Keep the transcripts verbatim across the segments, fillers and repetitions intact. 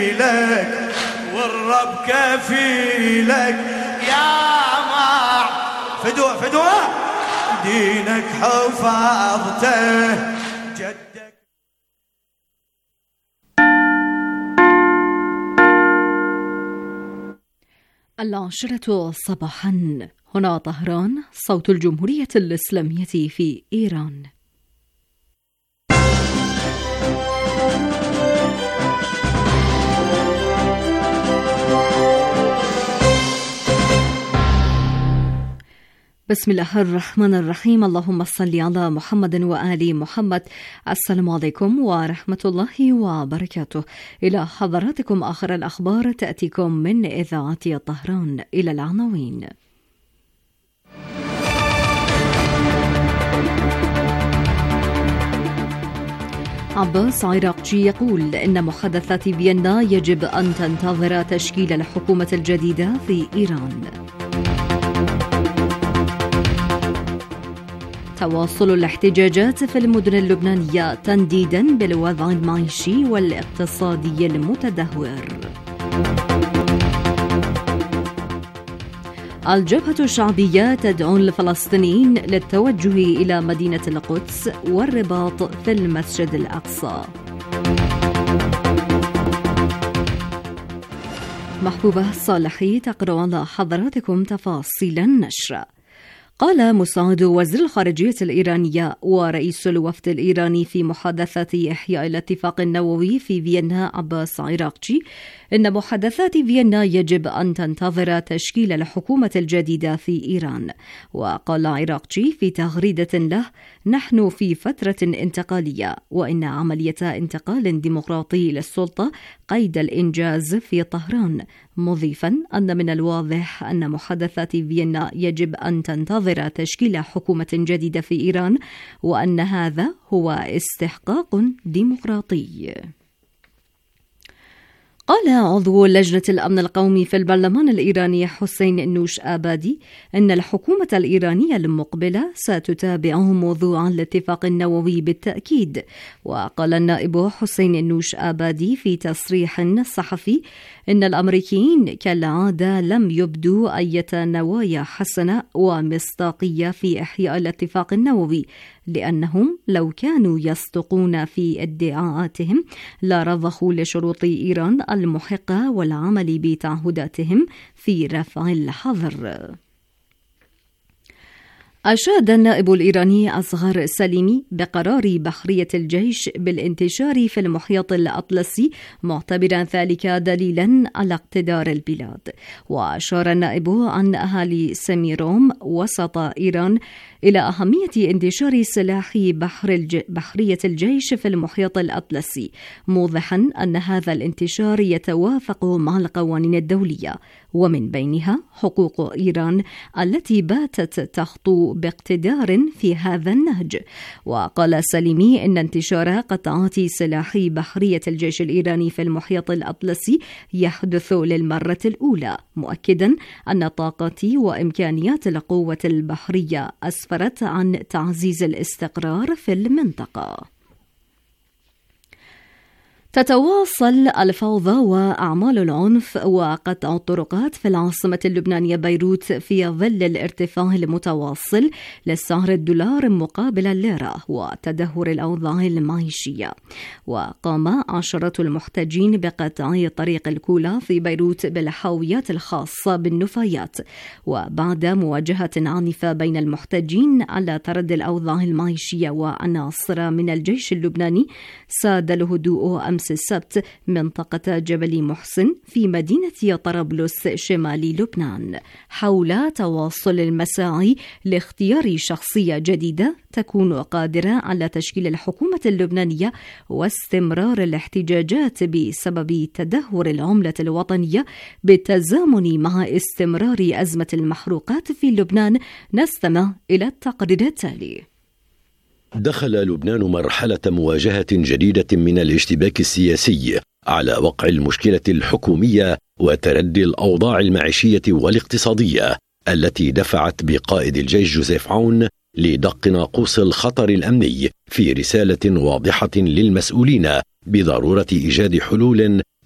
لك والرب كفيلك يا مع فدوة فدوة دينك حفظته جدك. العاشرة صباحا، هنا طهران، صوت الجمهورية الإسلامية في إيران. بسم الله الرحمن الرحيم. اللهم صل على محمد وآل محمد. السلام عليكم ورحمة الله وبركاته. إلى حضراتكم آخر الأخبار تأتيكم من إذاعة طهران. إلى العناوين. عباس عراقجي يقول إن محادثات فيينا يجب أن تنتظر تشكيل الحكومة الجديدة في إيران. تواصل الاحتجاجات في المدن اللبنانية تنديدا بالوضع المعيشي والاقتصادي المتدهور. الجبهة الشعبية تدعو الفلسطينيين للتوجه إلى مدينة القدس والرباط في المسجد الأقصى. محبوبة صالحي تقرأ على حضراتكم تفاصيل النشر. قال مساعد وزير الخارجية الإيرانية ورئيس الوفد الإيراني في محادثات إحياء الاتفاق النووي في فيينا عباس عراقجي إن محادثات فيينا يجب أن تنتظر تشكيل الحكومة الجديدة في إيران. وقال عراقجي في تغريدة له: نحن في فترة انتقالية، وإن عملية انتقال ديمقراطي للسلطة قيد الإنجاز في طهران، مضيفا أن من الواضح أن محادثات فيينا يجب أن تنتظر تشكيل حكومة جديدة في إيران، وأن هذا هو استحقاق ديمقراطي. قال عضو لجنة الأمن القومي في البرلمان الإيراني حسين النوش آبادي إن الحكومة الإيرانية المقبلة ستتابع موضوع الاتفاق النووي بالتأكيد. وقال النائب حسين النوش آبادي في تصريح صحفي إن الأمريكيين كالعادة لم يبدوا أي نوايا حسنة ومصداقية في إحياء الاتفاق النووي، لأنهم لو كانوا يصدقون في ادعاءاتهم لرضخوا لشروط إيران المحقة والعمل بتعهداتهم في رفع الحظر. أشاد النائب الإيراني أصغر سليمي بقرار بحرية الجيش بالانتشار في المحيط الأطلسي، معتبرا ذلك دليلا على اقتدار البلاد. وأشار النائب عن أهالي سميروم وسط إيران إلى أهمية انتشار سلاح بحر الج... بحرية الجيش في المحيط الأطلسي، موضحا أن هذا الانتشار يتوافق مع القوانين الدولية، ومن بينها حقوق إيران التي باتت تخطو باقتدار في هذا النهج. وقال سليمي إن انتشار قطعات سلاح بحرية الجيش الإيراني في المحيط الأطلسي يحدث للمرة الأولى، مؤكدا أن طاقة وإمكانيات القوة البحرية أسفرت عن تعزيز الاستقرار في المنطقة. تتواصل الفوضى وأعمال العنف وقطع الطرقات في العاصمة اللبنانية بيروت في ظل الارتفاع المتواصل لسعر الدولار مقابل الليرة وتدهور الأوضاع المعيشية. وقام عشرات المحتجين بقطع طريق الكولا في بيروت بالحاويات الخاصة بالنفايات، وبعد مواجهة عنيفة بين المحتجين على تردي الأوضاع المعيشية وعناصر من الجيش اللبناني، ساد الهدوء أمس السبت منطقة جبل محسن في مدينة طرابلس شمال لبنان حول تواصل المساعي لاختيار شخصية جديدة تكون قادرة على تشكيل الحكومة اللبنانية واستمرار الاحتجاجات بسبب تدهور العملة الوطنية بالتزامن مع استمرار أزمة المحروقات في لبنان. نستمع إلى التقرير التالي. دخل لبنان مرحلة مواجهة جديدة من الاشتباك السياسي على وقع المشكلة الحكومية وتردي الأوضاع المعيشية والاقتصادية التي دفعت بقائد الجيش جوزيف عون لدق ناقوس الخطر الأمني في رسالة واضحة للمسؤولين بضرورة إيجاد حلول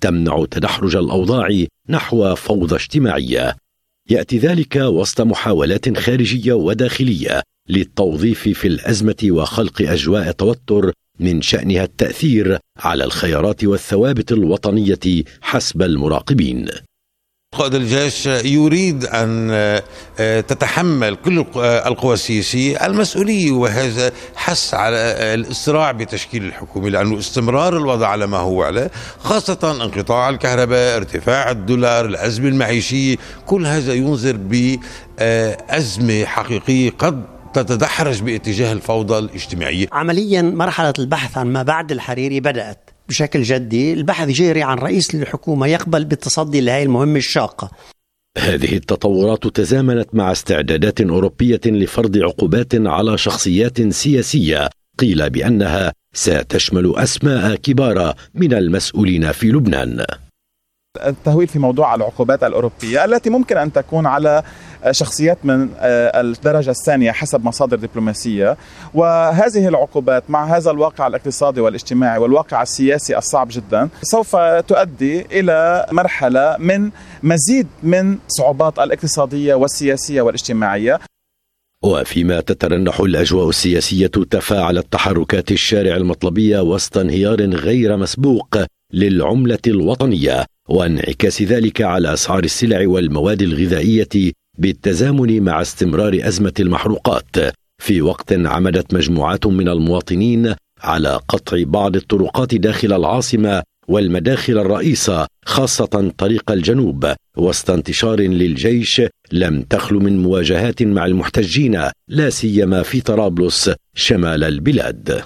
تمنع تدحرج الأوضاع نحو فوضى اجتماعية. يأتي ذلك وسط محاولات خارجية وداخلية للتوظيف في الأزمة وخلق أجواء توتر من شأنها التأثير على الخيارات والثوابت الوطنية حسب المراقبين. قائد الجيش يريد أن تتحمل كل القوى السياسية المسؤولية، وهذا حث على الإسراع بتشكيل الحكومة، لأنه استمرار الوضع على ما هو عليه، خاصة انقطاع الكهرباء، ارتفاع الدولار، الأزمة المعيشية، كل هذا ينذر بأزمة حقيقية قد تتدحرج باتجاه الفوضى الاجتماعية. عمليا مرحلة البحث عن ما بعد الحريري بدأت بشكل جدي. البحث جاري عن رئيس الحكومة يقبل بالتصدي لهذه المهمة الشاقة. هذه التطورات تزامنت مع استعدادات أوروبية لفرض عقوبات على شخصيات سياسية قيل بأنها ستشمل أسماء كبار من المسؤولين في لبنان. التهويل في موضوع العقوبات الأوروبية التي ممكن أن تكون على شخصيات من الدرجة الثانية حسب مصادر دبلوماسية، وهذه العقوبات مع هذا الواقع الاقتصادي والاجتماعي والواقع السياسي الصعب جدا سوف تؤدي إلى مرحلة من مزيد من صعوبات الاقتصادية والسياسية والاجتماعية. وفيما تترنح الأجواء السياسية تفاعلت تحركات الشارع المطلبية وسط انهيار غير مسبوق للعملة الوطنية وانعكاس ذلك على أسعار السلع والمواد الغذائية بالتزامن مع استمرار أزمة المحروقات، في وقت عمدت مجموعات من المواطنين على قطع بعض الطرقات داخل العاصمة والمداخل الرئيسة خاصة طريق الجنوب، وسط انتشار للجيش لم تخل من مواجهات مع المحتجين لا سيما في طرابلس شمال البلاد.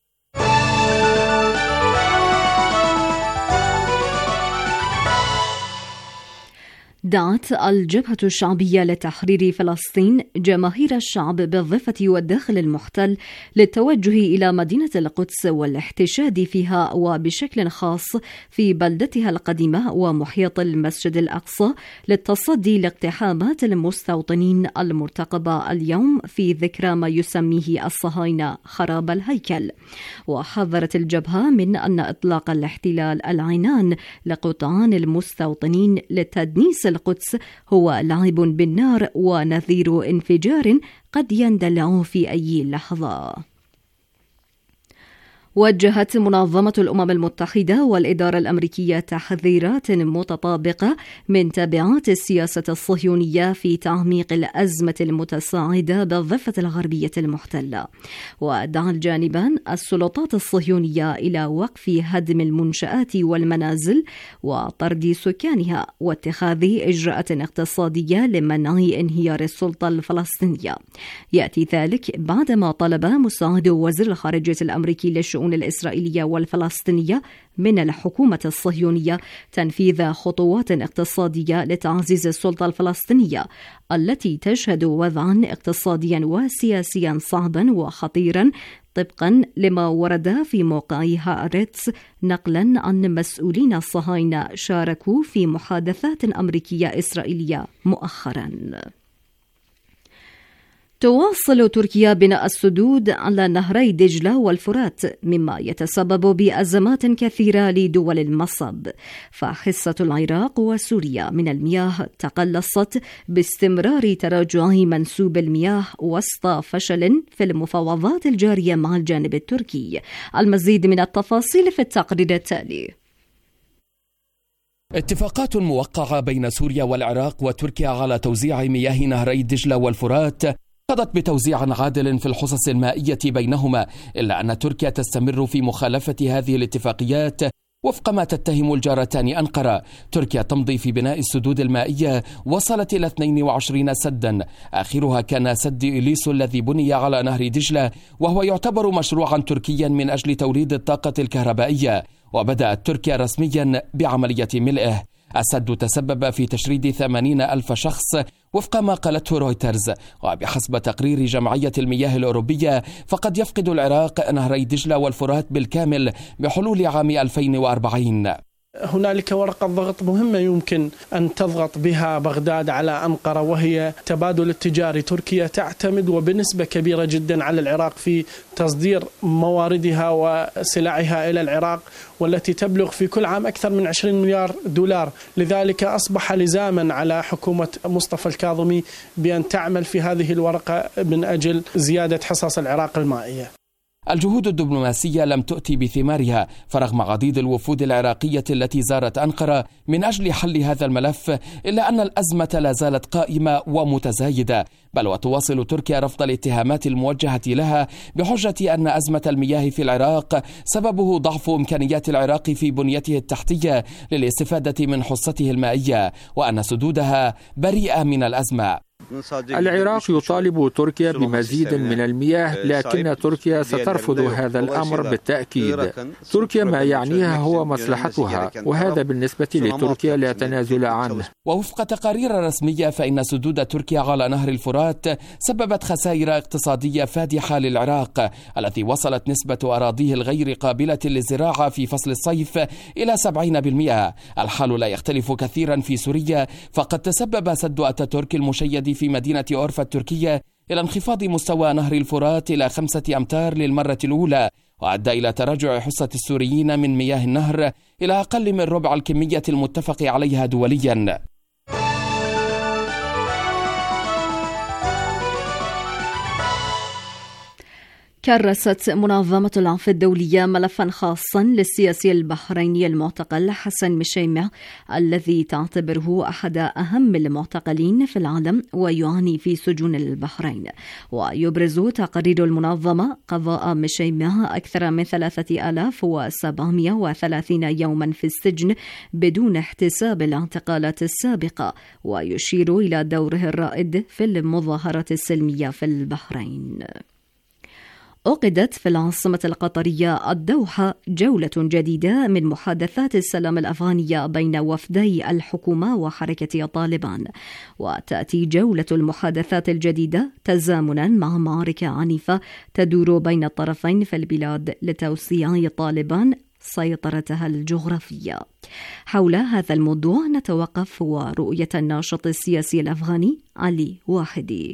دعت الجبهة الشعبية لتحرير فلسطين جماهير الشعب بالضفة والداخل المحتل للتوجه إلى مدينة القدس والاحتشاد فيها وبشكل خاص في بلدتها القديمة ومحيط المسجد الأقصى للتصدي لاقتحامات المستوطنين المرتقبة اليوم في ذكرى ما يسميه الصهاينة خراب الهيكل. وحذرت الجبهة من أن إطلاق الاحتلال العنان لقطعان المستوطنين لتدنيس القدس هو لعب بالنار ونذير انفجار قد يندلع في أي لحظة. وجهت منظمة الأمم المتحدة والإدارة الأمريكية تحذيرات متطابقة من تبعات السياسة الصهيونية في تعميق الأزمة المتصاعدة بالضفة الغربية المحتلة. ودعا الجانبان السلطات الصهيونية إلى وقف هدم المنشآت والمنازل وطرد سكانها واتخاذ إجراءات اقتصادية لمنع انهيار السلطة الفلسطينية. يأتي ذلك بعدما طلب مساعد وزير الخارجية الأمريكي للشؤون الإسرائيلية والفلسطينية من الحكومة الصهيونية تنفيذ خطوات اقتصادية لتعزيز السلطة الفلسطينية التي تشهد وضعا اقتصاديا وسياسيا صعبا وخطيرا طبقا لما ورد في موقع هارتز نقلا عن مسؤولين الصهاينة شاركوا في محادثات أمريكية إسرائيلية مؤخرا. تواصل تركيا بناء السدود على نهري دجلة والفرات مما يتسبب بأزمات كثيرة لدول المصب، فحصة العراق وسوريا من المياه تقلصت باستمرار تراجع منسوب المياه وسط فشل في المفاوضات الجارية مع الجانب التركي. المزيد من التفاصيل في التقرير التالي. اتفاقات موقعة بين سوريا والعراق وتركيا على توزيع مياه نهري دجلة والفرات قضت بتوزيع عادل في الحصص المائية بينهما، إلا أن تركيا تستمر في مخالفة هذه الاتفاقيات وفق ما تتهم الجارتان أنقرة. تركيا تمضي في بناء السدود المائية وصلت إلى اثنين وعشرين سدا، آخرها كان سد إليسو الذي بني على نهر دجلة وهو يعتبر مشروعا تركيا من أجل توليد الطاقة الكهربائية، وبدأت تركيا رسميا بعملية ملئه. السد تسبب في تشريد ثمانين ألف شخص وفق ما قالته رويترز، وبحسب تقرير جمعية المياه الأوروبية فقد يفقد العراق نهري دجلة والفرات بالكامل بحلول عام ألفين وأربعين. هنالك ورقة ضغط مهمة يمكن أن تضغط بها بغداد على أنقرة، وهي تبادل التجاري. تركيا تعتمد وبنسبة كبيرة جدا على العراق في تصدير مواردها وسلعها إلى العراق، والتي تبلغ في كل عام أكثر من عشرين مليار دولار. لذلك أصبح لزاما على حكومة مصطفى الكاظمي بأن تعمل في هذه الورقة من أجل زيادة حصص العراق المائية. الجهود الدبلوماسية لم تؤتي بثمارها، فرغم عديد الوفود العراقية التي زارت أنقرة من أجل حل هذا الملف، إلا أن الأزمة لا زالت قائمة ومتزايدة، بل وتواصل تركيا رفض الاتهامات الموجهة لها بحجة أن أزمة المياه في العراق سببه ضعف إمكانيات العراق في بنيته التحتية للاستفادة من حصته المائية، وأن سدودها بريئة من الأزمة. العراق يطالب تركيا بمزيد من المياه، لكن تركيا سترفض هذا الأمر بالتأكيد. تركيا ما يعنيها هو مصلحتها، وهذا بالنسبة لتركيا لا تنازل عنه. ووفق تقارير رسمية فإن سدود تركيا على نهر الفرات سببت خسائر اقتصادية فادحة للعراق، الذي وصلت نسبة أراضيه الغير قابلة للزراعة في فصل الصيف إلى سبعين بالمئة. الحال لا يختلف كثيرا في سوريا، فقد تسبب سد أتاتورك المشيد في مدينة أورفا التركية إلى انخفاض مستوى نهر الفرات إلى خمسة أمتار للمرة الأولى، وأدى إلى تراجع حصة السوريين من مياه النهر إلى أقل من ربع الكمية المتفق عليها دوليا. كرست منظمة العفو الدولية ملفا خاصا للسياسي البحريني المعتقل حسن مشيمع، الذي تعتبره أحد أهم المعتقلين في العالم ويعاني في سجون البحرين. ويبرز تقارير المنظمة قضاء مشيمع أكثر من ثلاثة آلاف وسبعمائة وثلاثين يوما في السجن بدون احتساب الاعتقالات السابقة، ويشير إلى دوره الرائد في المظاهرات السلمية في البحرين. عقدت في العاصمة القطرية الدوحة جولة جديدة من محادثات السلام الأفغانية بين وفدي الحكومة وحركة طالبان، وتأتي جولة المحادثات الجديدة تزامنا مع معارك عنيفة تدور بين الطرفين في البلاد لتوسيع طالبان سيطرتها الجغرافية. حول هذا الموضوع نتوقف ورؤية الناشط السياسي الأفغاني علي واحدي.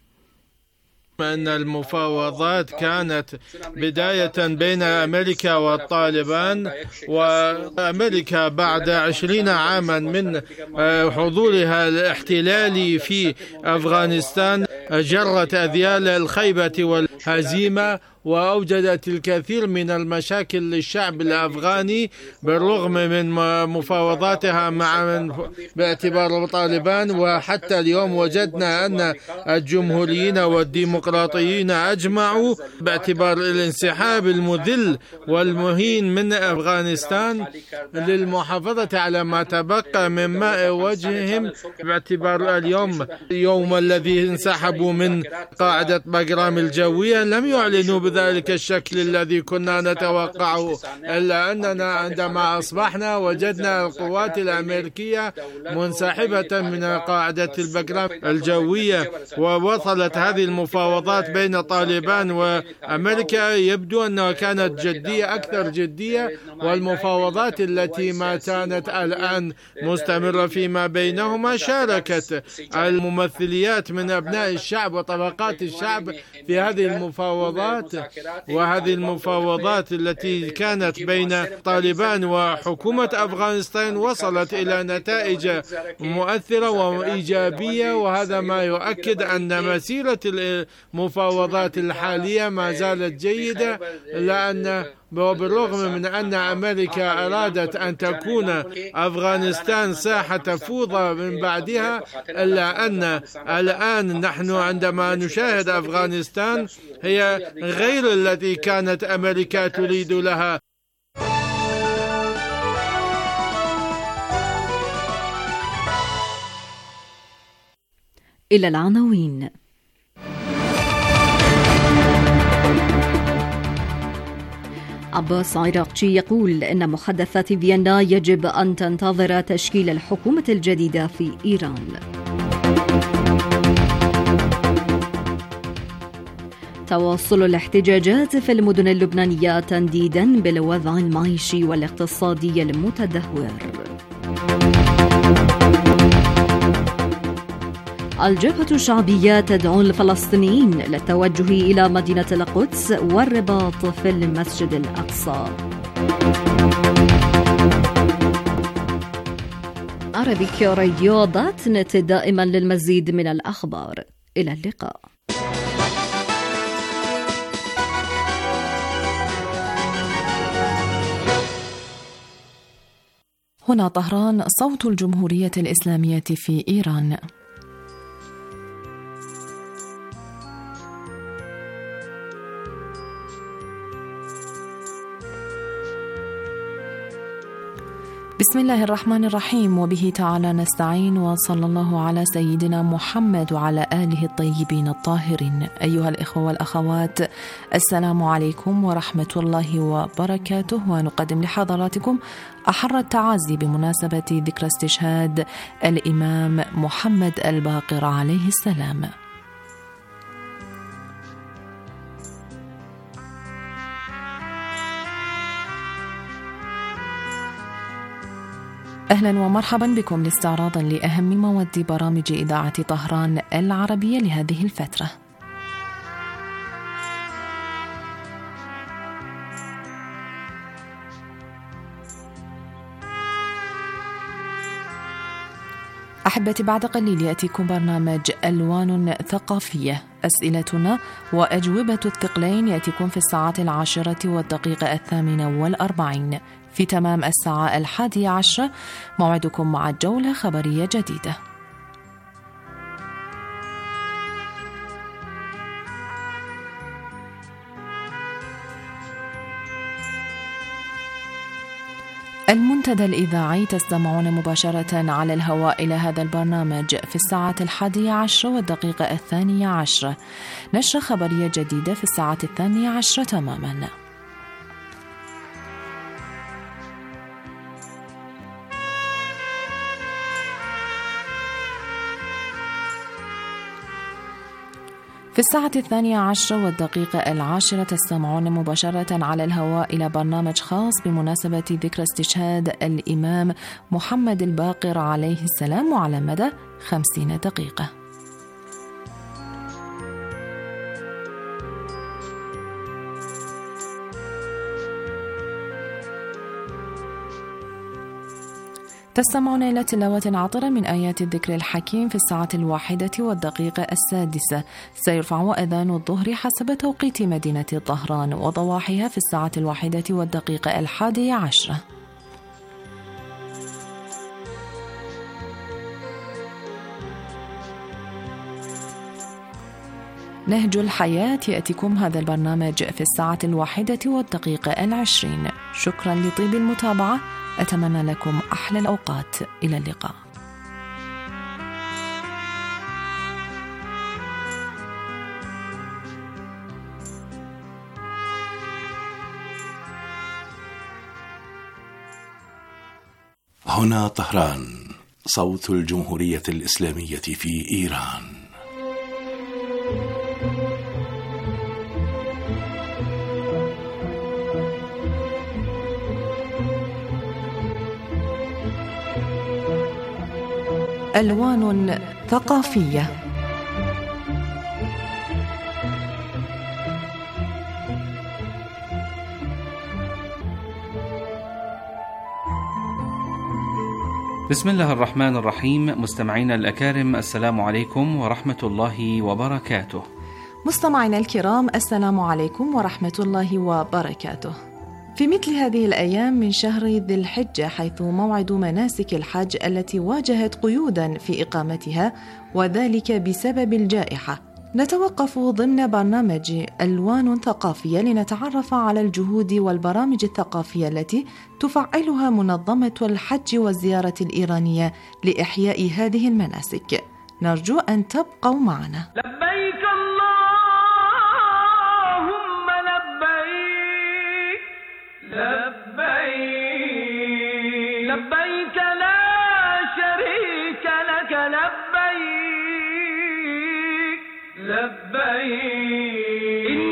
أن المفاوضات كانت بداية بين أمريكا والطالبان، وأمريكا بعد عشرين عاما من حضورها الاحتلالي في أفغانستان جرت أذيال الخيبة والهزيمة، وأوجدت الكثير من المشاكل للشعب الأفغاني بالرغم من مفاوضاتها مع باعتبار طالبان. وحتى اليوم وجدنا أن الجمهوريين والديمقراطيين أجمعوا باعتبار الانسحاب المذل والمهين من أفغانستان للمحافظة على ما تبقى من ماء وجههم، باعتبار اليوم يوم الذي انسحبوا من قاعدة بغرام الجوية لم يعلنوا بذلك الشكل الذي كنا نتوقعه، إلا أننا عندما أصبحنا وجدنا القوات الأمريكية منسحبة من قاعدة البغرام الجوية. ووصلت هذه المفاوضات بين طالبان وأمريكا يبدو أنها كانت جدية أكثر جدية، والمفاوضات التي ما كانت الآن مستمرة فيما بينهما شاركت الممثليات من أبناء الشعب وطبقات الشعب في هذه المفاوضات. وهذه المفاوضات التي كانت بين طالبان وحكومة أفغانستان وصلت إلى نتائج مؤثرة وإيجابية، وهذا ما يؤكد أن مسيرة المفاوضات الحالية ما زالت جيدة، لأن وبالرغم من أن أمريكا أرادت أن تكون أفغانستان ساحة فوضى من بعدها، إلا أن الآن نحن عندما نشاهد أفغانستان هي غير التي كانت أمريكا تريد لها. إلى العناوين. عباس عراقجي يقول إن محادثات فيينا يجب أن تنتظر تشكيل الحكومة الجديدة في إيران. تواصل الاحتجاجات في المدن اللبنانية تنديدا بالوضع المعيشي والاقتصادي المتدهور. الجبهة الشعبية تدعو الفلسطينيين للتوجه إلى مدينة القدس والرباط في المسجد الأقصى. عربيك راديو دوت نت دائما للمزيد من الأخبار. إلى اللقاء. هنا طهران، صوت الجمهورية الإسلامية في إيران. بسم الله الرحمن الرحيم، وبه تعالى نستعين، وصلى الله على سيدنا محمد وعلى آله الطيبين الطاهرين. أيها الإخوة والأخوات، السلام عليكم ورحمة الله وبركاته، ونقدم لحضراتكم أحر التعازي بمناسبة ذكرى استشهاد الإمام محمد الباقر عليه السلام. أهلا ومرحبا بكم لاستعراض لأهم مواد برامج إذاعة طهران العربية لهذه الفترة. أحبتي، بعد قليل يأتيكم برنامج ألوان ثقافية. أسئلتنا وأجوبة الثقلين يأتيكم في الساعة العاشرة والدقيقة الثامنة والأربعين. في تمام الساعة الحادية عشرة موعدكم مع الجولة خبرية جديدة. المنتدى الإذاعي تستمعون مباشرة على الهواء إلى هذا البرنامج في الساعة الحادية عشرة والدقيقة الثانية عشرة. نشرة خبرية جديدة في الساعة الثانية عشرة تماما. في الساعة الثانية عشرة والدقيقة العاشرة تستمعون مباشرة على الهواء إلى برنامج خاص بمناسبة ذكرى استشهاد الإمام محمد الباقر عليه السلام، وعلى مدى خمسين دقيقة. تستمعون إلى تلاوة عطرة من آيات الذكر الحكيم في الساعة الواحدة والدقيقة السادسة. سيرفع أذان الظهر حسب توقيت مدينة طهران وضواحيها في الساعة الواحدة والدقيقة الحادية عشرة. نهج الحياة يأتيكم هذا البرنامج في الساعة الواحدة والدقيقة العشرين. شكرا لطيب المتابعة، أتمنى لكم أحلى الأوقات. إلى اللقاء. هنا طهران، صوت الجمهورية الإسلامية في إيران. ألوان ثقافية. بسم الله الرحمن الرحيم. مستمعينا الأكارم، السلام عليكم ورحمة الله وبركاته. مستمعينا الكرام، السلام عليكم ورحمة الله وبركاته. في مثل هذه الأيام من شهر ذي الحجة، حيث موعد مناسك الحج التي واجهت قيودا في إقامتها وذلك بسبب الجائحة، نتوقف ضمن برنامج ألوان ثقافية لنتعرف على الجهود والبرامج الثقافية التي تفعلها منظمة الحج والزيارة الإيرانية لإحياء هذه المناسك. نرجو أن تبقوا معنا. لبيك اللهم لبيك، لبيك لبيك لا شريك لك، لبيك لبيك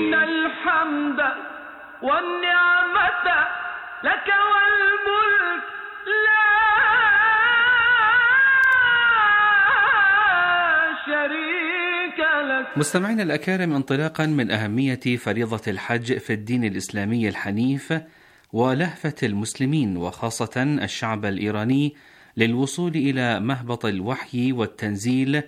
والنعمة لك والملك لا شريك لك. مستمعينا الأكارم، انطلاقا من أهمية فريضة الحج في الدين الإسلامي الحنيف ولهفة المسلمين وخاصة الشعب الإيراني للوصول إلى مهبط الوحي والتنزيل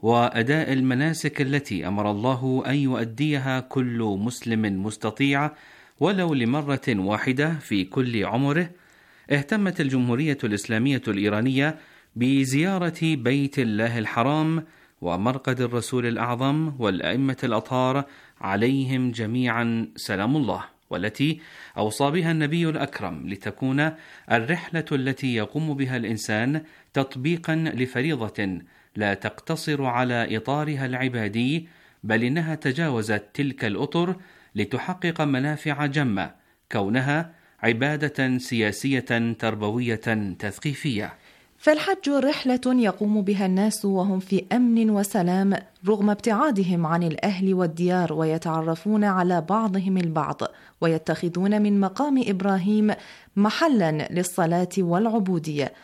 وأداء المناسك التي أمر الله أن يؤديها كل مسلم مستطيع ولو لمرة واحدة في كل عمره، اهتمت الجمهورية الإسلامية الإيرانية بزيارة بيت الله الحرام ومرقد الرسول الأعظم والأئمة الأطهار عليهم جميعا سلام الله، والتي أوصى بها النبي الأكرم لتكون الرحلة التي يقوم بها الإنسان تطبيقا لفريضة لا تقتصر على إطارها العبادي، بل إنها تجاوزت تلك الأطر لتحقق منافع جمة كونها عبادة سياسية تربوية تثقيفية. فالحج رحلة يقوم بها الناس وهم في أمن وسلام رغم ابتعادهم عن الأهل والديار، ويتعرفون على بعضهم البعض، ويتخذون من مقام إبراهيم محلا للصلاة والعبودية،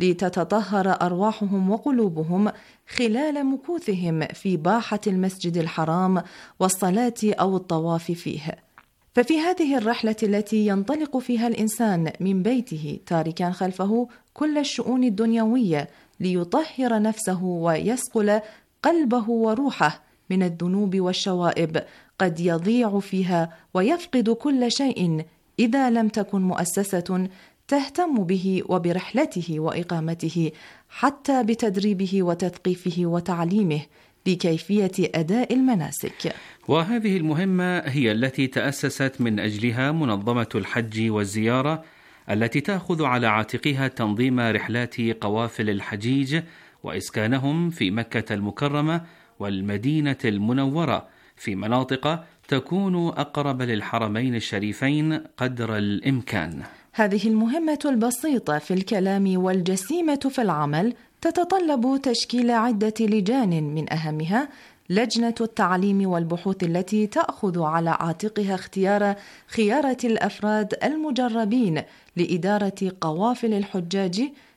لتتطهر أرواحهم وقلوبهم خلال مكوثهم في باحة المسجد الحرام والصلاة أو الطواف فيه. ففي هذه الرحلة التي ينطلق فيها الإنسان من بيته تاركا خلفه كل الشؤون الدنيوية ليطهر نفسه ويسقل قلبه وروحه من الذنوب والشوائب، قد يضيع فيها ويفقد كل شيء إذا لم تكن مؤسسة تهتم به وبرحلته وإقامته، حتى بتدريبه وتثقيفه وتعليمه لكيفية أداء المناسك. وهذه المهمة هي التي تأسست من أجلها منظمة الحج والزيارة، التي تأخذ على عاتقها تنظيم رحلات قوافل الحجيج وإسكانهم في مكة المكرمة والمدينة المنورة في مناطق تكون أقرب للحرمين الشريفين قدر الإمكان. هذه المهمة البسيطة في الكلام والجسيمة في العمل تتطلب تشكيل عدة لجان، من أهمها لجنة التعليم والبحوث التي تأخذ على عاتقها اختيار خيارة الأفراد المجربين لإدارة قوافل الحجاج،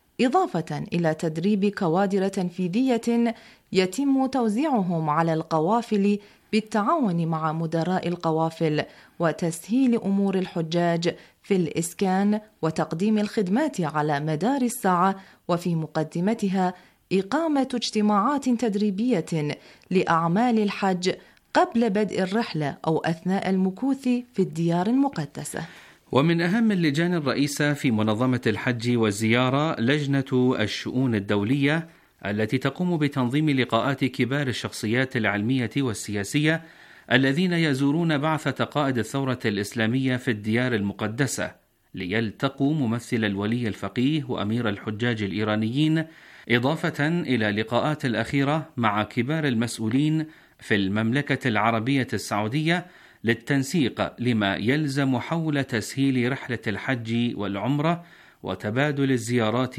إضافة إلى تدريب كوادر تنفيذية يتم توزيعهم على القوافل بالتعاون مع مدراء القوافل وتسهيل أمور الحجاج في الإسكان وتقديم الخدمات على مدار الساعة، وفي مقدمتها إقامة اجتماعات تدريبية لأعمال الحج قبل بدء الرحلة أو أثناء المكوث في الديار المقدسة. ومن أهم اللجان الرئيسة في منظمة الحج والزيارة لجنة الشؤون الدولية، التي تقوم بتنظيم لقاءات كبار الشخصيات العلمية والسياسية الذين يزورون بعثة قائد الثورة الإسلامية في الديار المقدسة، ليلتقوا ممثل الولي الفقيه وأمير الحجاج الإيرانيين، إضافة إلى لقاءات الأخيرة مع كبار المسؤولين في المملكة العربية السعودية للتنسيق لما يلزم حول تسهيل رحلة الحج والعمرة وتبادل الزيارات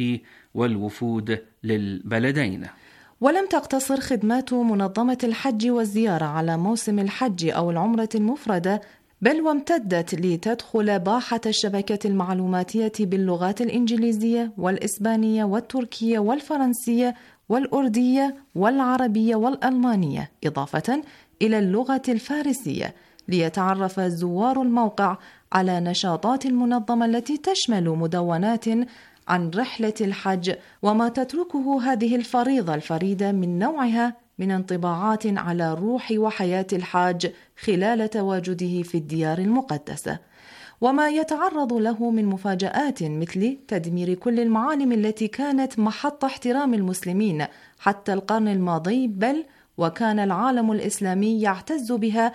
والوفود للبلدين. ولم تقتصر خدمات منظمة الحج والزيارة على موسم الحج أو العمرة المفردة، بل وامتدت لتدخل باحة الشبكة المعلوماتية باللغات الإنجليزية والإسبانية والتركية والفرنسية والأردية والعربية والألمانية، إضافة إلى اللغة الفارسية، ليتعرف زوار الموقع على نشاطات المنظمة التي تشمل مدونات عن رحلة الحج وما تتركه هذه الفريضة الفريدة من نوعها من انطباعات على روح وحياة الحاج خلال تواجده في الديار المقدسة، وما يتعرض له من مفاجآت مثل تدمير كل المعالم التي كانت محط احترام المسلمين حتى القرن الماضي، بل وكان العالم الإسلامي يعتز بها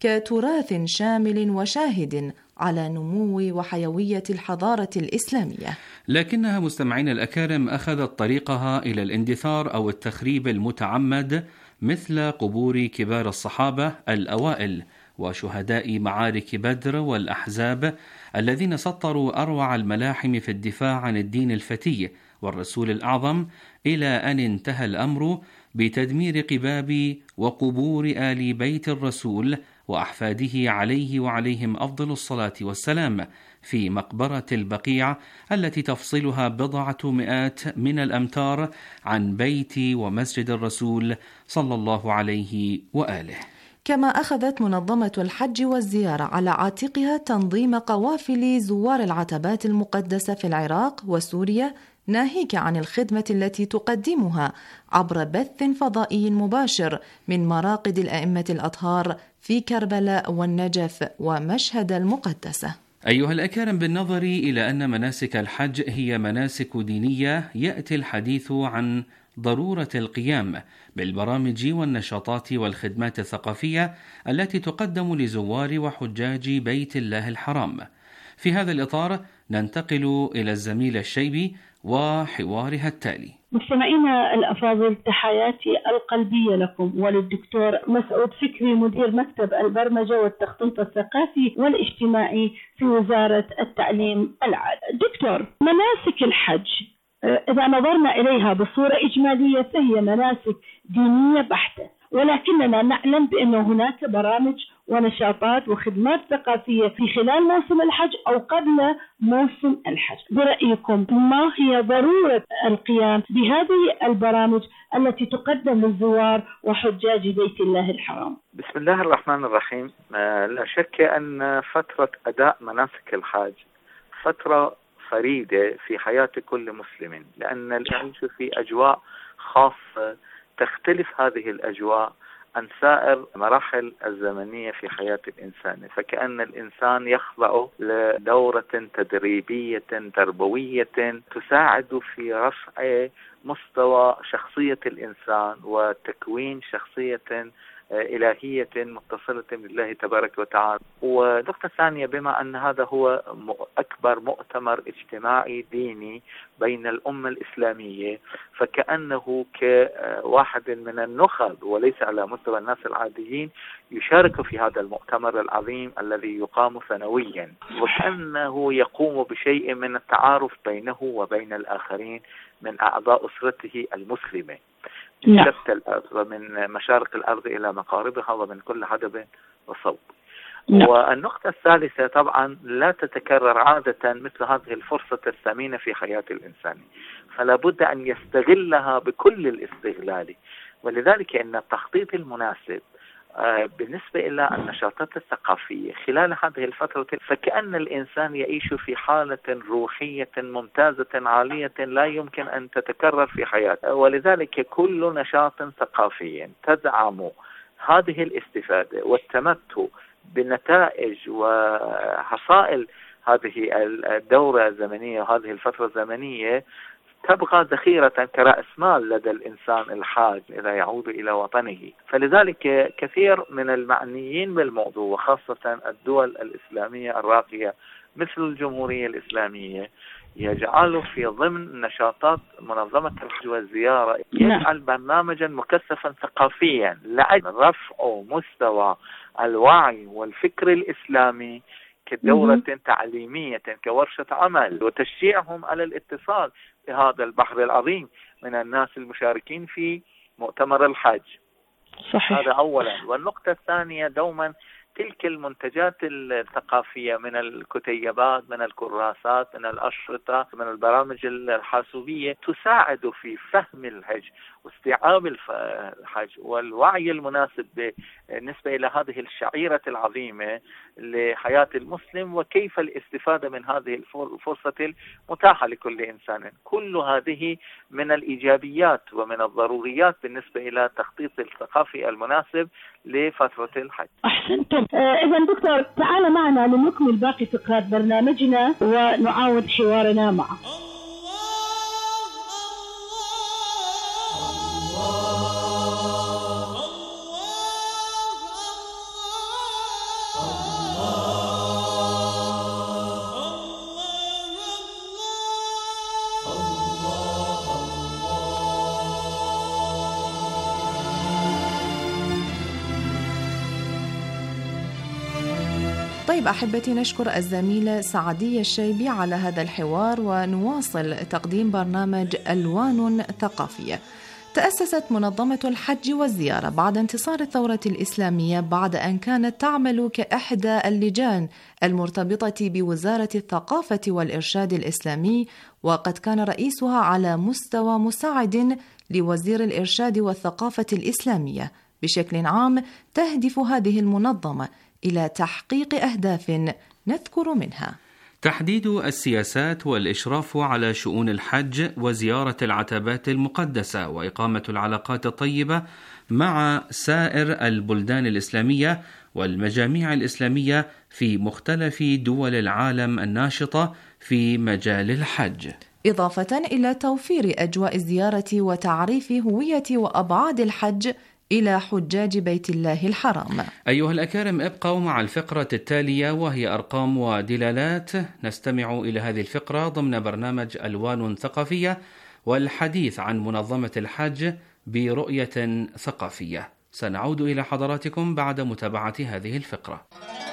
كتراث شامل وشاهد على نمو وحيوية الحضارة الإسلامية. لكنها مستمعين الأكارم أخذت طريقها إلى الاندثار أو التخريب المتعمد، مثل قبور كبار الصحابة الأوائل وشهداء معارك بدر والأحزاب الذين سطروا أروع الملاحم في الدفاع عن الدين الفتي والرسول الأعظم، إلى أن انتهى الأمر بتدمير قباب وقبور آل بيت الرسول وأحفاده عليه وعليهم أفضل الصلاة والسلام في مقبرة البقيع التي تفصلها بضعة مئات من الأمتار عن بيت ومسجد الرسول صلى الله عليه وآله. كما أخذت منظمة الحج والزيارة على عاتقها تنظيم قوافل زوار العتبات المقدسة في العراق وسوريا، ناهيك عن الخدمة التي تقدمها عبر بث فضائي مباشر من مراقد الأئمة الأطهار في كربلاء والنجف ومشهد المقدسة. أيها الأكارم، بالنظر إلى أن مناسك الحج هي مناسك دينية، يأتي الحديث عن ضرورة القيام بالبرامج والنشاطات والخدمات الثقافية التي تقدم لزوار وحجاج بيت الله الحرام. في هذا الإطار ننتقل إلى الزميل الشيبي وحوارها التالي. مستمعينا الأفاضل، تحياتي القلبية لكم وللدكتور مسعود فكري مدير مكتب البرمجة والتخطيط الثقافي والاجتماعي في وزارة التعليم العالي. دكتور، مناسك الحج إذا نظرنا إليها بصورة إجمالية فهي مناسك دينية بحتة، ولكننا نعلم بأن هناك برامج ونشاطات وخدمات ثقافية في خلال موسم الحج أو قبل موسم الحج. برأيكم ما هي ضرورة القيام بهذه البرامج التي تقدم للزوار وحجاج بيت الله الحرام؟ بسم الله الرحمن الرحيم. لا شك أن فترة أداء مناسك الحج فترة فريدة في حياة كل مسلم، لأن نعيش في أجواء خاصة تختلف هذه الأجواء عن سائر مراحل الزمنية في حياة الإنسان، فكأن الإنسان يخضع لدورة تدريبية تربوية تساعد في رفع مستوى شخصية الإنسان وتكوين شخصية إلهية متصلة بالله تبارك وتعالى. ونقطة ثانية، بما أن هذا هو أكبر مؤتمر اجتماعي ديني بين الأمة الإسلامية، فكأنه كواحد من النخب وليس على مستوى الناس العاديين يشارك في هذا المؤتمر العظيم الذي يقام سنويا، وكأنه يقوم بشيء من التعارف بينه وبين الآخرين من أعضاء أسرته المسلمة من شتى الأرض، من مشارق الأرض إلى مغاربها ومن كل حدب وصوب. والنقطة الثالثة، طبعا لا تتكرر عادة مثل هذه الفرصة الثمينة في حياة الإنسان، فلا بد أن يستغلها بكل الاستغلال. ولذلك أن التخطيط المناسب بالنسبة إلى النشاطات الثقافية خلال هذه الفترة، فكأن الإنسان يعيش في حالة روحية ممتازة عالية لا يمكن أن تتكرر في حياته. ولذلك كل نشاط ثقافي تدعم هذه الاستفادة والتمتع بنتائج وحصائل هذه الدورة الزمنية وهذه الفترة الزمنية تبقى ذخيرة كرأس مال لدى الإنسان الحاج إذا يعود إلى وطنه. فلذلك كثير من المعنيين بالموضوع وخاصة الدول الإسلامية الراقية مثل الجمهورية الإسلامية يجعل في ضمن نشاطات منظمة الحج والزيارة يجعل برنامجا مكثفا ثقافيا لأجل رفع مستوى الوعي والفكر الإسلامي كدورة تعليمية كورشة عمل، وتشجيعهم على الاتصال بهذا البحر العظيم من الناس المشاركين في مؤتمر الحج. صحيح. هذا أولا. والنقطة الثانية، دوما تلك المنتجات الثقافية من الكتيبات، من الكراسات، من الأشرطة، من البرامج الحاسوبية تساعد في فهم الحج واستيعاب الحج والوعي المناسب بالنسبة إلى هذه الشعيرة العظيمة لحياة المسلم، وكيف الاستفادة من هذه الفرصة المتاحة لكل إنسان. كل هذه من الإيجابيات ومن الضروريات بالنسبة إلى التخطيط الثقافي المناسب لفترة الحج. أحسنتم. إذن دكتور، تعال معنا لنكمل باقي فقرات برنامجنا ونعاود حوارنا معه. طيب أحبتي، نشكر الزميلة سعدية الشيبي على هذا الحوار ونواصل تقديم برنامج ألوان ثقافية. تأسست منظمة الحج والزيارة بعد انتصار الثورة الإسلامية، بعد أن كانت تعمل كإحدى اللجان المرتبطة بوزارة الثقافة والإرشاد الإسلامي، وقد كان رئيسها على مستوى مساعد لوزير الإرشاد والثقافة الإسلامية. بشكل عام تهدف هذه المنظمة إلى تحقيق أهداف نذكر منها: تحديد السياسات والإشراف على شؤون الحج وزيارة العتبات المقدسة، وإقامة العلاقات الطيبة مع سائر البلدان الإسلامية والمجاميع الإسلامية في مختلف دول العالم الناشطة في مجال الحج، إضافة إلى توفير أجواء الزيارة وتعريف هوية وأبعاد الحج إلى حجاج بيت الله الحرام. أيها الأكارم، ابقوا مع الفقرة التالية وهي أرقام ودلالات. نستمع إلى هذه الفقرة ضمن برنامج ألوان ثقافية، والحديث عن منظمة الحج برؤية ثقافية. سنعود إلى حضراتكم بعد متابعة هذه الفقرة.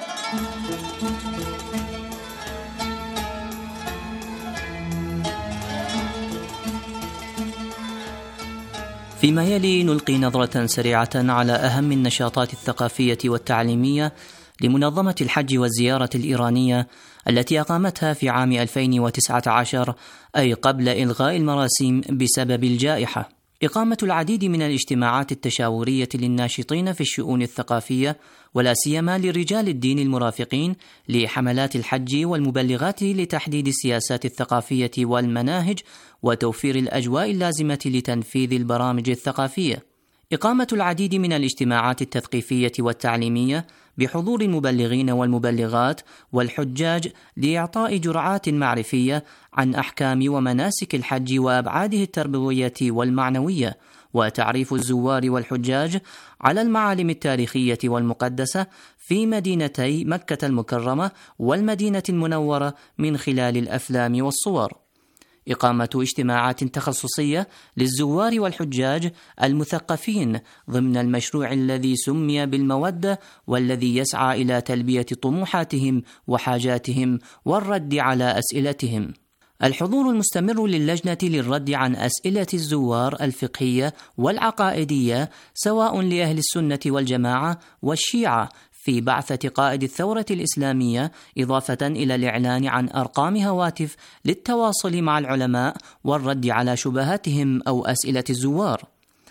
فيما يلي نلقي نظرة سريعة على أهم النشاطات الثقافية والتعليمية لمنظمة الحج والزيارة الإيرانية التي أقامتها في عام ألفين وتسعة عشر، أي قبل إلغاء المراسم بسبب الجائحة. إقامة العديد من الاجتماعات التشاورية للناشطين في الشؤون الثقافية، ولا سيما لرجال الدين المرافقين لحملات الحج والمبلغات لتحديد السياسات الثقافية والمناهج وتوفير الأجواء اللازمة لتنفيذ البرامج الثقافية. إقامة العديد من الاجتماعات التثقيفية والتعليمية بحضور المبلغين والمبلغات والحجاج لإعطاء جرعات معرفية عن أحكام ومناسك الحج وأبعاده التربوية والمعنوية، وتعريف الزوار والحجاج على المعالم التاريخية والمقدسة في مدينتي مكة المكرمة والمدينة المنورة من خلال الأفلام والصور. إقامة اجتماعات تخصصية للزوار والحجاج المثقفين ضمن المشروع الذي سمي بالمودة، والذي يسعى إلى تلبية طموحاتهم وحاجاتهم والرد على أسئلتهم. الحضور المستمر للجنة للرد عن أسئلة الزوار الفقهية والعقائدية، سواء لأهل السنة والجماعة والشيعة، في بعثة قائد الثورة الإسلامية، إضافة إلى الإعلان عن أرقام هواتف للتواصل مع العلماء والرد على شبهاتهم أو أسئلة الزوار.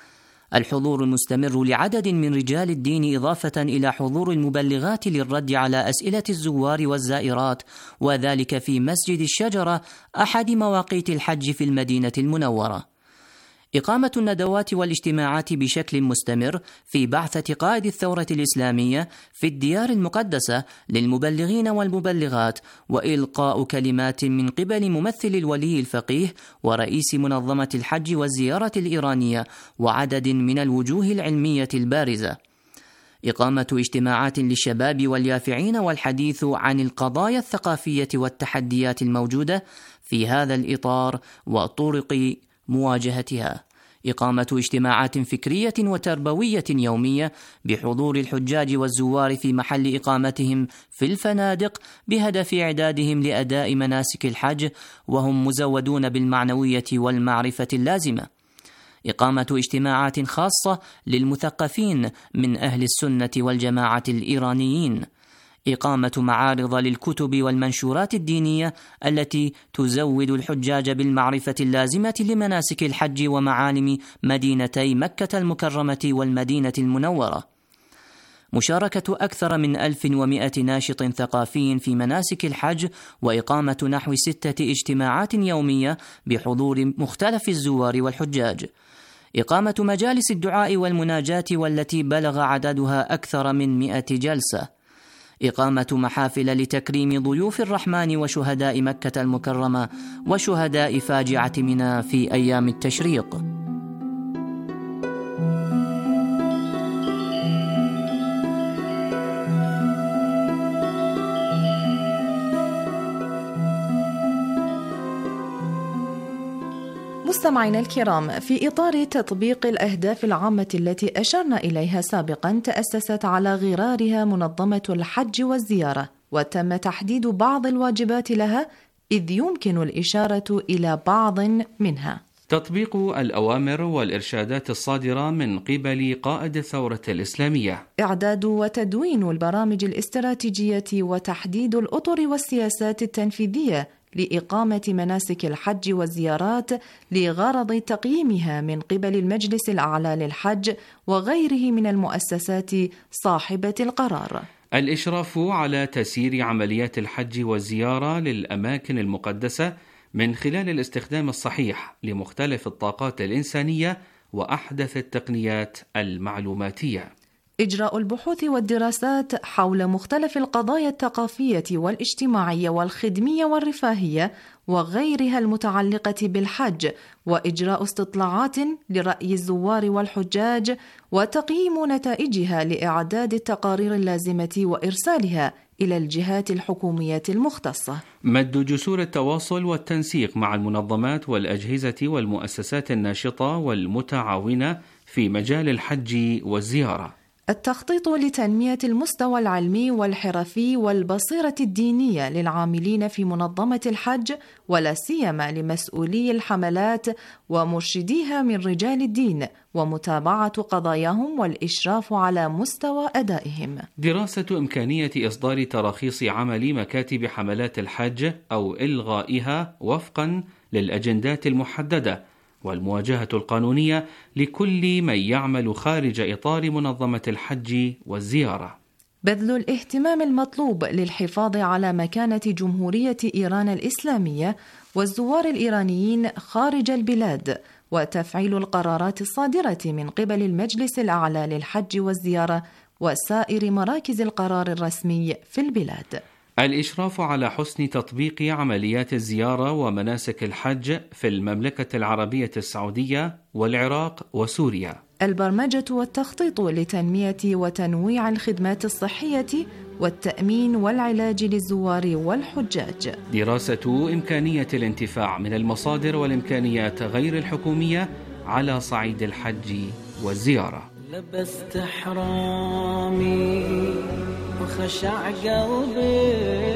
الحضور المستمر لعدد من رجال الدين، إضافة إلى حضور المبلغات للرد على أسئلة الزوار والزائرات، وذلك في مسجد الشجرة أحد مواقيت الحج في المدينة المنورة. إقامة الندوات والاجتماعات بشكل مستمر في بعثة قائد الثورة الإسلامية في الديار المقدسة للمبلغين والمبلغات، وإلقاء كلمات من قبل ممثل الولي الفقيه ورئيس منظمة الحج والزيارة الإيرانية وعدد من الوجوه العلمية البارزة. إقامة اجتماعات للشباب واليافعين والحديث عن القضايا الثقافية والتحديات الموجودة في هذا الإطار وطرق مواجهتها. إقامة اجتماعات فكرية وتربوية يومية بحضور الحجاج والزوار في محل إقامتهم في الفنادق، بهدف إعدادهم لأداء مناسك الحج وهم مزودون بالمعنوية والمعرفة اللازمة. إقامة اجتماعات خاصة للمثقفين من أهل السنة والجماعة الإيرانيين. إقامة معارض للكتب والمنشورات الدينية التي تزود الحجاج بالمعرفة اللازمة لمناسك الحج ومعالم مدينتي مكة المكرمة والمدينة المنورة. مشاركة أكثر من ألف ومئة ناشط ثقافي في مناسك الحج، وإقامة نحو ستة اجتماعات يومية بحضور مختلف الزوار والحجاج. إقامة مجالس الدعاء والمناجاة والتي بلغ عددها أكثر من مئة جلسة. إقامة محافل لتكريم ضيوف الرحمن وشهداء مكة المكرمة وشهداء فاجعة منى في أيام التشريق. مستمعينا الكرام، في إطار تطبيق الأهداف العامة التي أشرنا إليها سابقا، تأسست على غرارها منظمة الحج والزيارة، وتم تحديد بعض الواجبات لها، إذ يمكن الإشارة إلى بعض منها. تطبيق الأوامر والإرشادات الصادرة من قبل قائد الثورة الإسلامية. إعداد وتدوين البرامج الاستراتيجية وتحديد الأطر والسياسات التنفيذية لإقامة مناسك الحج والزيارات لغرض تقييمها من قبل المجلس الأعلى للحج وغيره من المؤسسات صاحبة القرار. الإشراف على تسيير عمليات الحج والزيارة للأماكن المقدسة من خلال الاستخدام الصحيح لمختلف الطاقات الإنسانية وأحدث التقنيات المعلوماتية. إجراء البحوث والدراسات حول مختلف القضايا الثقافية والاجتماعية والخدمية والرفاهية وغيرها المتعلقة بالحج، وإجراء استطلاعات لرأي الزوار والحجاج وتقييم نتائجها لإعداد التقارير اللازمة وإرسالها إلى الجهات الحكومية المختصة. مد جسور التواصل والتنسيق مع المنظمات والأجهزة والمؤسسات الناشطة والمتعاونة في مجال الحج والزيارة. التخطيط لتنمية المستوى العلمي والحرفي والبصيرة الدينية للعاملين في منظمة الحج، ولا سيما لمسؤولي الحملات ومرشديها من رجال الدين، ومتابعة قضاياهم والإشراف على مستوى أدائهم. دراسة إمكانية إصدار تراخيص عمل مكاتب حملات الحج أو إلغائها وفقا للأجندات المحددة، والمواجهة القانونية لكل من يعمل خارج إطار منظمة الحج والزيارة. بذل الاهتمام المطلوب للحفاظ على مكانة جمهورية إيران الإسلامية والزوار الإيرانيين خارج البلاد، وتفعيل القرارات الصادرة من قبل المجلس الأعلى للحج والزيارة وسائر مراكز القرار الرسمي في البلاد. الإشراف على حسن تطبيق عمليات الزيارة ومناسك الحج في المملكة العربية السعودية والعراق وسوريا. البرمجة والتخطيط لتنمية وتنويع الخدمات الصحية والتأمين والعلاج للزوار والحجاج. دراسة إمكانية الانتفاع من المصادر والإمكانيات غير الحكومية على صعيد الحج والزيارة. لبست حرامي وخشع قلبي،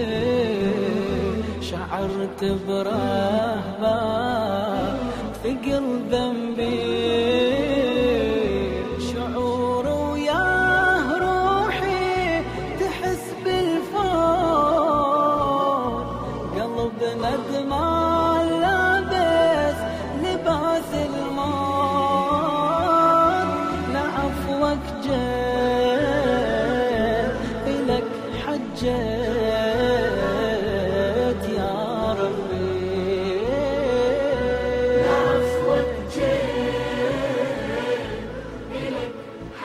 شعرت برهبة ثقل ذنبي، شعور وياه روحي تحس بالفور، قلب ندمان لابس لباس الموت، لعفوك جيت إلك حجيت يا ربي، لعفوك جيت إلك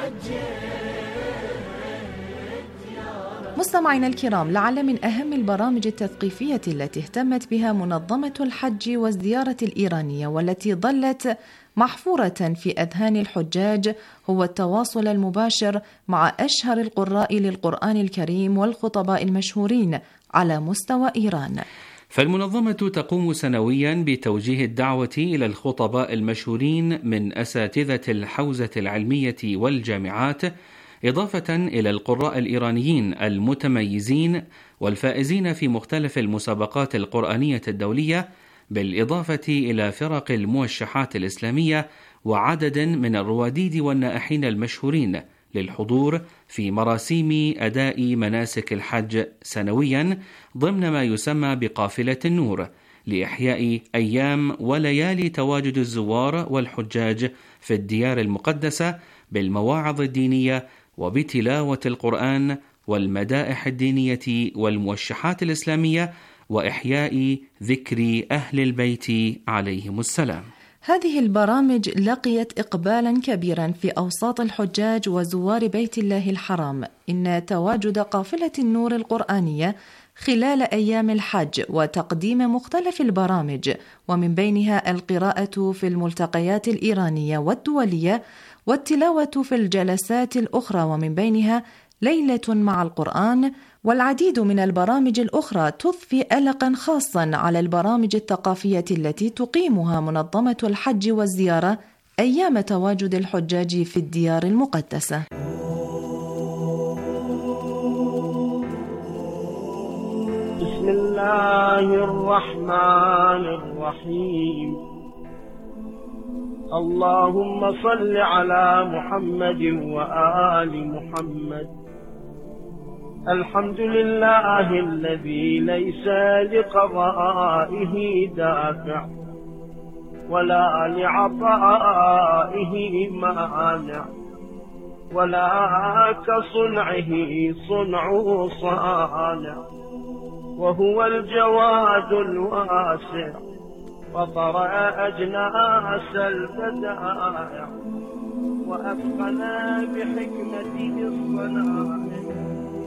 حجيت يا ربي. مستمعينا الكرام، لعل من أهم البرامج التثقيفية التي اهتمت بها منظمة الحج والزيارة الإيرانية والتي ظلت محفورة في أذهان الحجاج هو التواصل المباشر مع أشهر القراء للقرآن الكريم والخطباء المشهورين على مستوى إيران. فالمنظمة تقوم سنويا بتوجيه الدعوة إلى الخطباء المشهورين من أساتذة الحوزة العلمية والجامعات، إضافة إلى القراء الإيرانيين المتميزين والفائزين في مختلف المسابقات القرآنية الدولية، بالإضافة إلى فرق الموشحات الإسلامية وعدد من الرواديد والنائحين المشهورين للحضور في مراسيم أداء مناسك الحج سنويا ضمن ما يسمى بقافلة النور، لإحياء أيام وليالي تواجد الزوار والحجاج في الديار المقدسة بالمواعظ الدينية وبتلاوة القرآن والمدائح الدينية والموشحات الإسلامية وإحياء ذكر أهل البيت عليهم السلام. هذه البرامج لقيت إقبالا كبيرا في أوساط الحجاج وزوار بيت الله الحرام. إن تواجد قافلة النور القرآنية خلال أيام الحج وتقديم مختلف البرامج، ومن بينها القراءة في الملتقيات الإيرانية والدولية والتلاوة في الجلسات الأخرى، ومن بينها ليلة مع القرآن، والعديد من البرامج الأخرى تضفي ألقا خاصا على البرامج الثقافية التي تقيمها منظمة الحج والزيارة أيام تواجد الحجاج في الديار المقدسة. بسم الله الرحمن الرحيم. اللهم صل على محمد وآل محمد. الحمد لله الذي ليس لقضائه دافع ولا لعطائه مانع ولا كصنعه صنع صانع، وهو الجواد الواسع فطر أجناس البدائع وأتقن بحكمته الصنائع.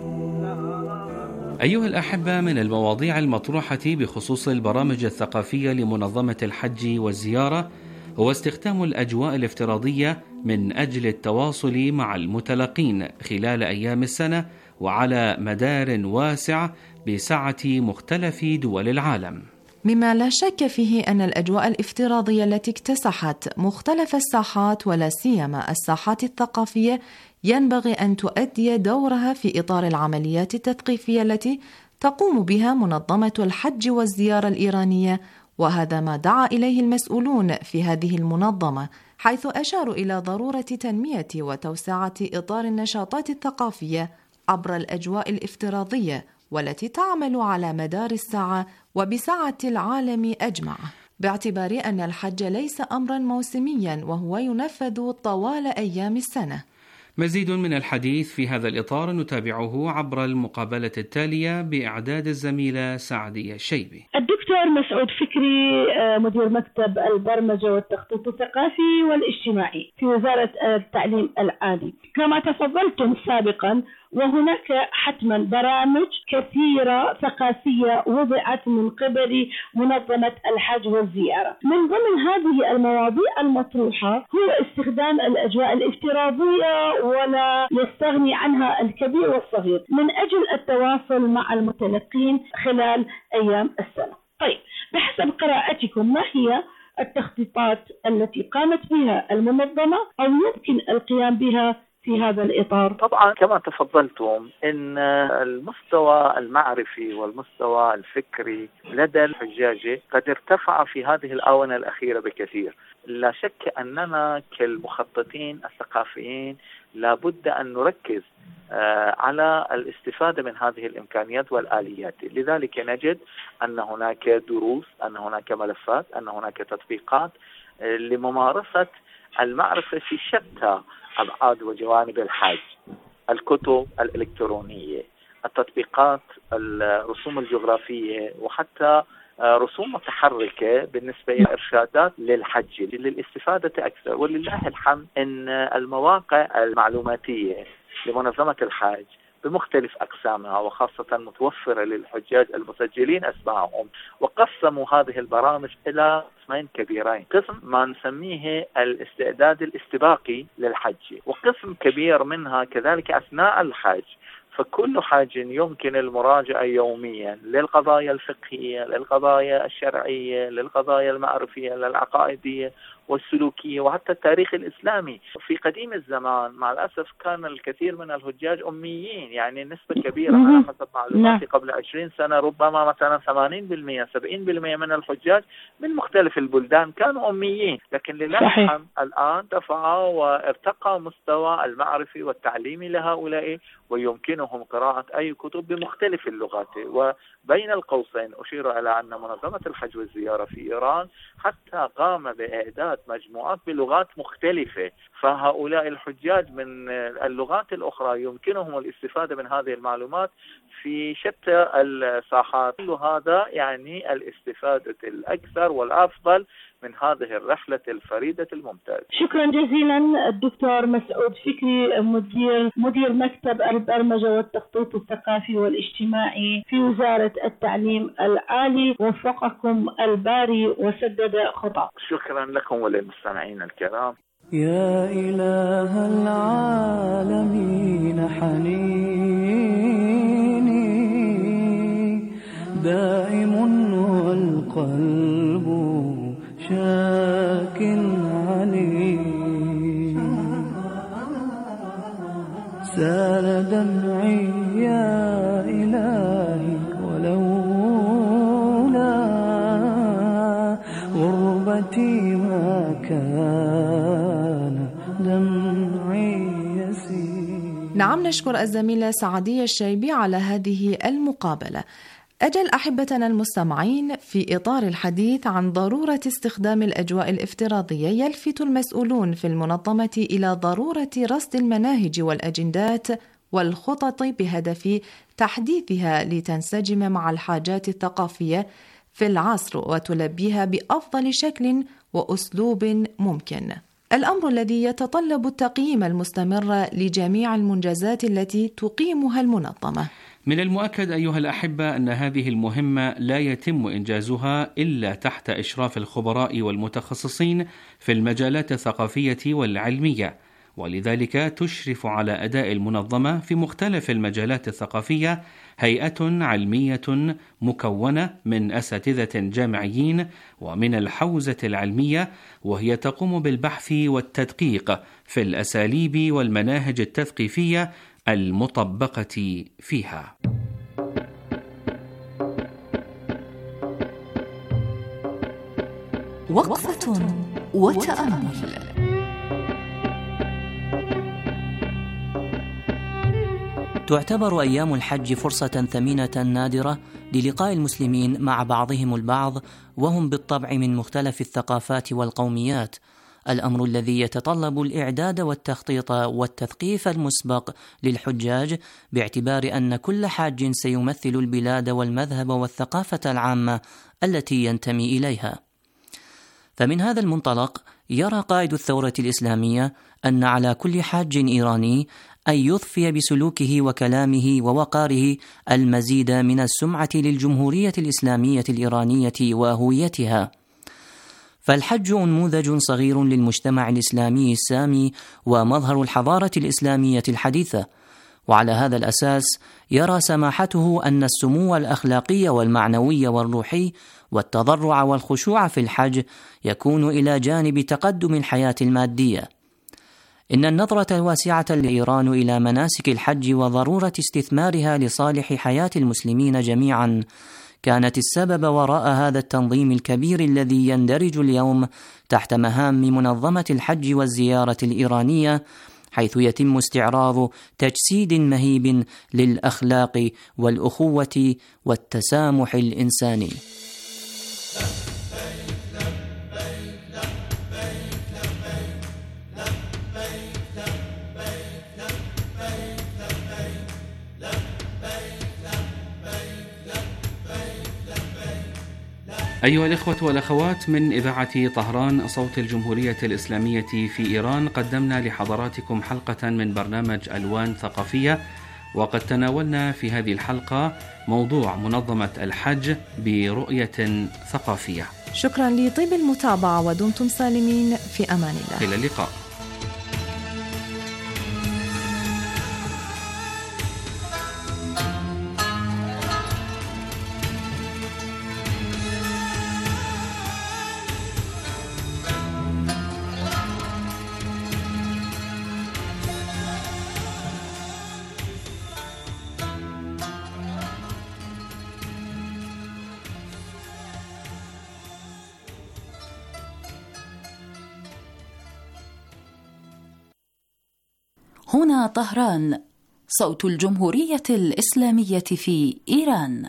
أيها الأحبة، من المواضيع المطروحة بخصوص البرامج الثقافية لمنظمة الحج والزيارة هو استخدام الأجواء الافتراضية من أجل التواصل مع المتلقين خلال أيام السنة وعلى مدار واسع بسعة مختلف دول العالم، مما لا شك فيه أن الأجواء الافتراضية التي اكتسحت مختلف الساحات ولا سيما الساحات الثقافية ينبغي أن تؤدي دورها في إطار العمليات التثقيفية التي تقوم بها منظمة الحج والزيارة الإيرانية، وهذا ما دعا إليه المسؤولون في هذه المنظمة، حيث أشاروا إلى ضرورة تنمية وتوسعة إطار النشاطات الثقافية عبر الأجواء الافتراضية والتي تعمل على مدار الساعة وبسعة العالم أجمع، باعتبار أن الحج ليس أمرا موسميا وهو ينفذ طوال أيام السنة. مزيد من الحديث في هذا الإطار نتابعه عبر المقابلة التالية بإعداد الزميلة سعدية الشيبي. الدكتور مسعود فكري مدير مكتب البرمجة والتخطيط الثقافي والاجتماعي في وزارة التعليم العالي. كما تفضلتم سابقا، وهناك حتما برامج كثيرة ثقافية وضعت من قبل منظمة الحج والزيارة. من ضمن هذه المواضيع المطروحة هو استخدام الأجواء الافتراضية ولا يستغني عنها الكبير والصغير من أجل التواصل مع المتلقين خلال أيام السنة. طيب، بحسب قراءتكم ما هي التخطيطات التي قامت بها المنظمة أو يمكن القيام بها في هذا الإطار؟ طبعا كما تفضلتم ان المستوى المعرفي والمستوى الفكري لدى الحجاج قد ارتفع في هذه الآونة الأخيرة بكثير. لا شك أننا كالمخططين الثقافيين لابد أن نركز على الاستفادة من هذه الإمكانيات والآليات. لذلك نجد أن هناك دروس، أن هناك ملفات، أن هناك تطبيقات لممارسة المعرفة في شتى أبعاد وجوانب الحج. الكتب الإلكترونية، التطبيقات، الرسوم الجغرافية، وحتى رسوم متحركة بالنسبة إلى إرشادات للحج للاستفادة أكثر. ولله الحمد أن المواقع المعلوماتية لمنظمة الحج بمختلف أقسامها وخاصة متوفرة للحجاج المسجلين أسمائهم، وقسموا هذه البرامج إلى قسمين كبيرين: قسم ما نسميه الاستعداد الاستباقي للحج، وقسم كبير منها كذلك أثناء الحج. فكل حاج يمكن المراجعة يوميا للقضايا الفقهية، للقضايا الشرعية، للقضايا المعرفية، للعقائدية والسلوكية، وحتى التاريخ الإسلامي. في قديم الزمان مع الأسف كان الكثير من الحجاج أميين، يعني نسبة كبيرة على حسب معلوماتي قبل عشرين سنة ربما مثلا ثمانين بالمئة سبعين بالمئة من الحجاج من مختلف البلدان كانوا أميين. لكن للأسف الآن دفع وارتقى مستوى المعرفي والتعليمي لهؤلاء، ويمكنهم قراءة أي كتب بمختلف اللغات. وبين القوسين أشير إلى أن منظمة الحج والزيارة في إيران حتى قام بإعداد مجموعات بلغات مختلفة، فهؤلاء الحجاج من اللغات الأخرى يمكنهم الاستفادة من هذه المعلومات في شتى الساحات. كل هذا يعني الاستفادة الأكثر والأفضل من هذه الرحلة الفريدة الممتازة. شكرا جزيلا الدكتور مسعود فكري، مدير مدير مكتب البرمجة والتخطيط الثقافي والاجتماعي في وزارة التعليم العالي. وفقكم الباري وسدد خطاكم. شكرا لكم وللمستمعين الكرام. يا إله العالمين حنيني دائم والقلب شاك عليم، سال دمعي يا إلهي ولولا غربتي ما كان دمعي يسيل. نعم، نشكر الزميلة سعدية الشيبي على هذه المقابلة. أجل أحبتنا المستمعين، في إطار الحديث عن ضرورة استخدام الأجواء الافتراضية، يلفت المسؤولون في المنظمة إلى ضرورة رصد المناهج والأجندات والخطط بهدف تحديثها لتنسجم مع الحاجات الثقافية في العصر وتلبيها بأفضل شكل وأسلوب ممكن، الأمر الذي يتطلب التقييم المستمر لجميع المنجزات التي تقيمها المنظمة. من المؤكد أيها الأحبة أن هذه المهمة لا يتم إنجازها إلا تحت إشراف الخبراء والمتخصصين في المجالات الثقافية والعلمية، ولذلك تشرف على أداء المنظمة في مختلف المجالات الثقافية هيئة علمية مكونة من أساتذة جامعيين ومن الحوزة العلمية، وهي تقوم بالبحث والتدقيق في الأساليب والمناهج التثقيفية المطبقة فيها. وقفة وتأمل. تعتبر أيام الحج فرصة ثمينة نادرة للقاء المسلمين مع بعضهم البعض، وهم بالطبع من مختلف الثقافات والقوميات، الأمر الذي يتطلب الإعداد والتخطيط والتثقيف المسبق للحجاج، باعتبار أن كل حاج سيمثل البلاد والمذهب والثقافة العامة التي ينتمي إليها. فمن هذا المنطلق يرى قائد الثورة الإسلامية أن على كل حاج إيراني أن يضفي بسلوكه وكلامه ووقاره المزيد من السمعة للجمهورية الإسلامية الإيرانية وهويتها. فالحج نموذج صغير للمجتمع الإسلامي السامي ومظهر الحضارة الإسلامية الحديثة، وعلى هذا الأساس يرى سماحته أن السمو الأخلاقي والمعنوي والروحي والتضرع والخشوع في الحج يكون إلى جانب تقدم الحياة المادية. إن النظرة الواسعة لإيران إلى مناسك الحج وضرورة استثمارها لصالح حياة المسلمين جميعا كانت السبب وراء هذا التنظيم الكبير الذي يندرج اليوم تحت مهام منظمة الحج والزيارة الإيرانية، حيث يتم استعراض تجسيد مهيب للأخلاق والأخوة والتسامح الإنساني. أيها الإخوة والأخوات، من إذاعة طهران صوت الجمهورية الإسلامية في إيران، قدمنا لحضراتكم حلقة من برنامج ألوان ثقافية، وقد تناولنا في هذه الحلقة موضوع منظمة الحج برؤية ثقافية. شكرا لطيب المتابعة، ودمتم سالمين، في أمان الله. إلى اللقاء. هنا طهران، صوت الجمهورية الإسلامية في إيران.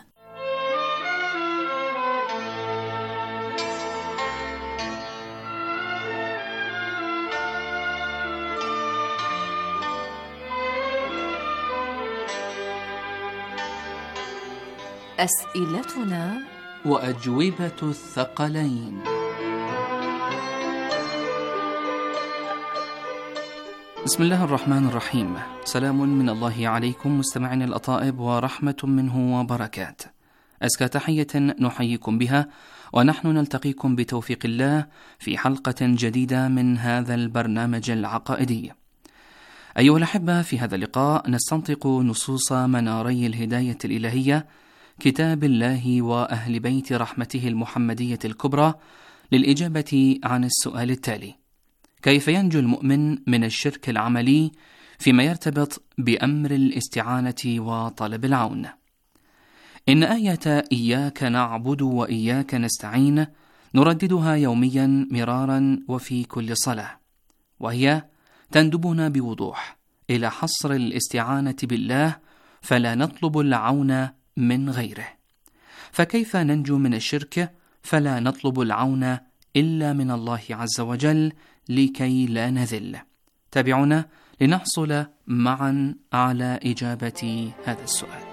أسئلتنا وأجوبة الثقلين. بسم الله الرحمن الرحيم. سلام من الله عليكم مستمعين الأطائب، ورحمة منه وبركات. أزكى تحية نحييكم بها، ونحن نلتقيكم بتوفيق الله في حلقة جديدة من هذا البرنامج العقائدي. أيها الأحبة، في هذا اللقاء نستنطق نصوص مناري الهداية الإلهية، كتاب الله وأهل بيت رحمته المحمدية الكبرى، للإجابة عن السؤال التالي: كيف ينجو المؤمن من الشرك العملي فيما يرتبط بأمر الاستعانة وطلب العون؟ إن آية إياك نعبد وإياك نستعين نرددها يوميا مرارا وفي كل صلاة، وهي تندبنا بوضوح إلى حصر الاستعانة بالله، فلا نطلب العون من غيره. فكيف ننجو من الشرك؟ فلا نطلب العون إلا من الله عز وجل لكي لا نذل. تابعونا لنحصل معا على إجابة هذا السؤال.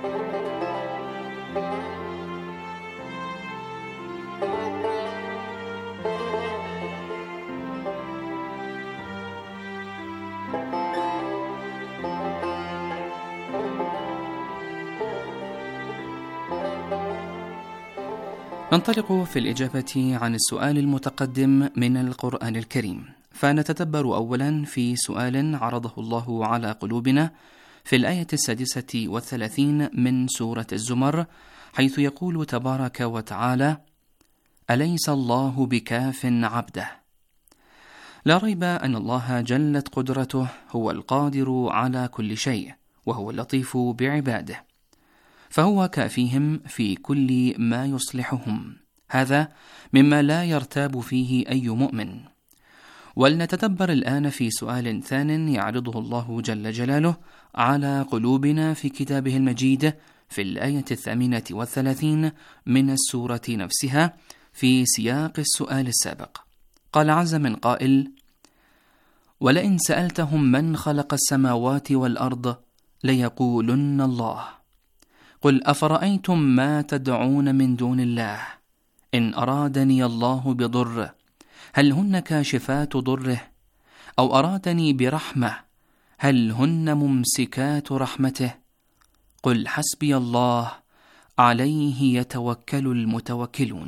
ننطلق في الإجابة عن السؤال المتقدم من القرآن الكريم، فنتدبر أولا في سؤال عرضه الله على قلوبنا في الآية السادسة والثلاثين من سورة الزمر، حيث يقول تبارك وتعالى: أليس الله بكاف عبده؟ لا ريب أن الله جلت قدرته هو القادر على كل شيء، وهو اللطيف بعباده، فهو كافيهم في كل ما يصلحهم. هذا مما لا يرتاب فيه أي مؤمن. ولنتدبر الآن في سؤال ثان يعرضه الله جل جلاله على قلوبنا في كتابه المجيد في الآية الثامنة والثلاثين من السورة نفسها في سياق السؤال السابق. قال عز من قائل: ولئن سألتهم من خلق السماوات والأرض ليقولن الله، قل أفرأيتم ما تدعون من دون الله إن أرادني الله بضر هل هن كاشفات ضره، أو أرادني برحمة هل هن ممسكات رحمته، قل حسبي الله عليه يتوكل المتوكلون.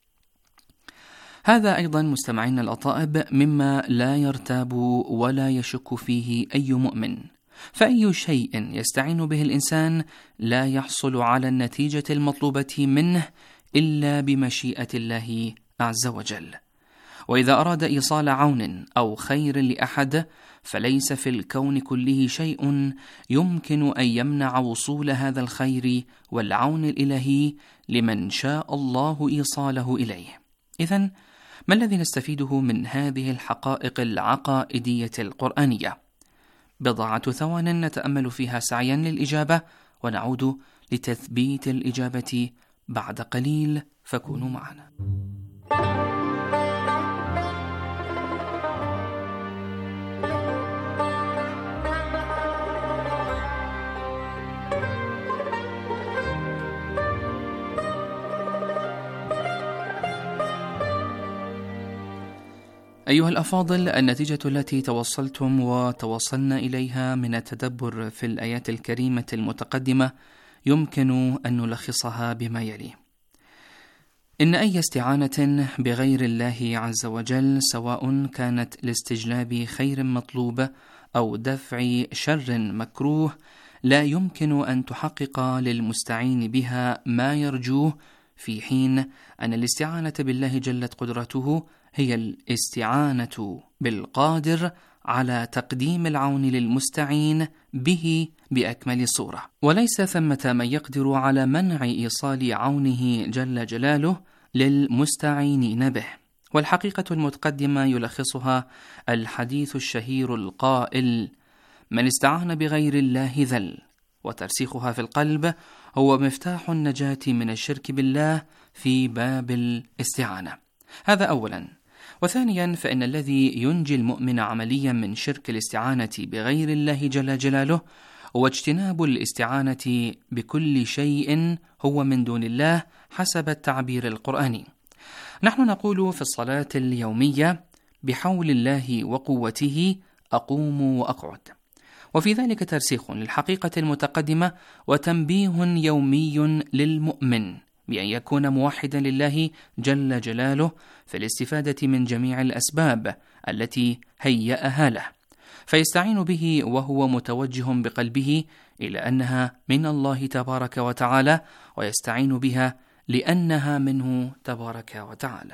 هذا أيضا مستمعين الأطائب مما لا يرتاب ولا يشك فيه أي مؤمن، فأي شيء يستعين به الإنسان لا يحصل على النتيجة المطلوبة منه إلا بمشيئة الله عز وجل. وإذا أراد إيصال عون أو خير لأحد فليس في الكون كله شيء يمكن أن يمنع وصول هذا الخير والعون الإلهي لمن شاء الله إيصاله إليه. إذن ما الذي نستفيده من هذه الحقائق العقائدية القرآنية؟ بضعة ثوان نتأمل فيها سعيا للإجابة، ونعود لتثبيت الإجابة بعد قليل، فكونوا معنا. أيها الأفاضل، النتيجة التي توصلتم وتوصلنا إليها من التدبر في الآيات الكريمة المتقدمة يمكن أن نلخصها بما يلي: إن أي استعانة بغير الله عز وجل، سواء كانت لاستجلاب خير مطلوب أو دفع شر مكروه، لا يمكن أن تحقق للمستعين بها ما يرجوه، في حين أن الاستعانة بالله جلت قدرته هي الاستعانة بالقادر على تقديم العون للمستعين به بأكمل صورة. وليس ثمة من يقدر على منع إيصال عونه جل جلاله للمستعينين به. والحقيقة المتقدمة يلخصها الحديث الشهير القائل: من استعان بغير الله ذل. وترسيخها في القلب هو مفتاح النجاة من الشرك بالله في باب الاستعانة. هذا أولا. وثانيا، فإن الذي ينجي المؤمن عمليا من شرك الاستعانة بغير الله جل جلاله هو اجتناب الاستعانة بكل شيء هو من دون الله حسب التعبير القرآني. نحن نقول في الصلاة اليومية: بحول الله وقوته أقوم وأقعد. وفي ذلك ترسيخ للحقيقة المتقدمة وتنبيه يومي للمؤمن بأن يكون موحدا لله جل جلاله في الاستفادة من جميع الأسباب التي هيأها له، فيستعين به وهو متوجه بقلبه إلى أنها من الله تبارك وتعالى، ويستعين بها لأنها منه تبارك وتعالى.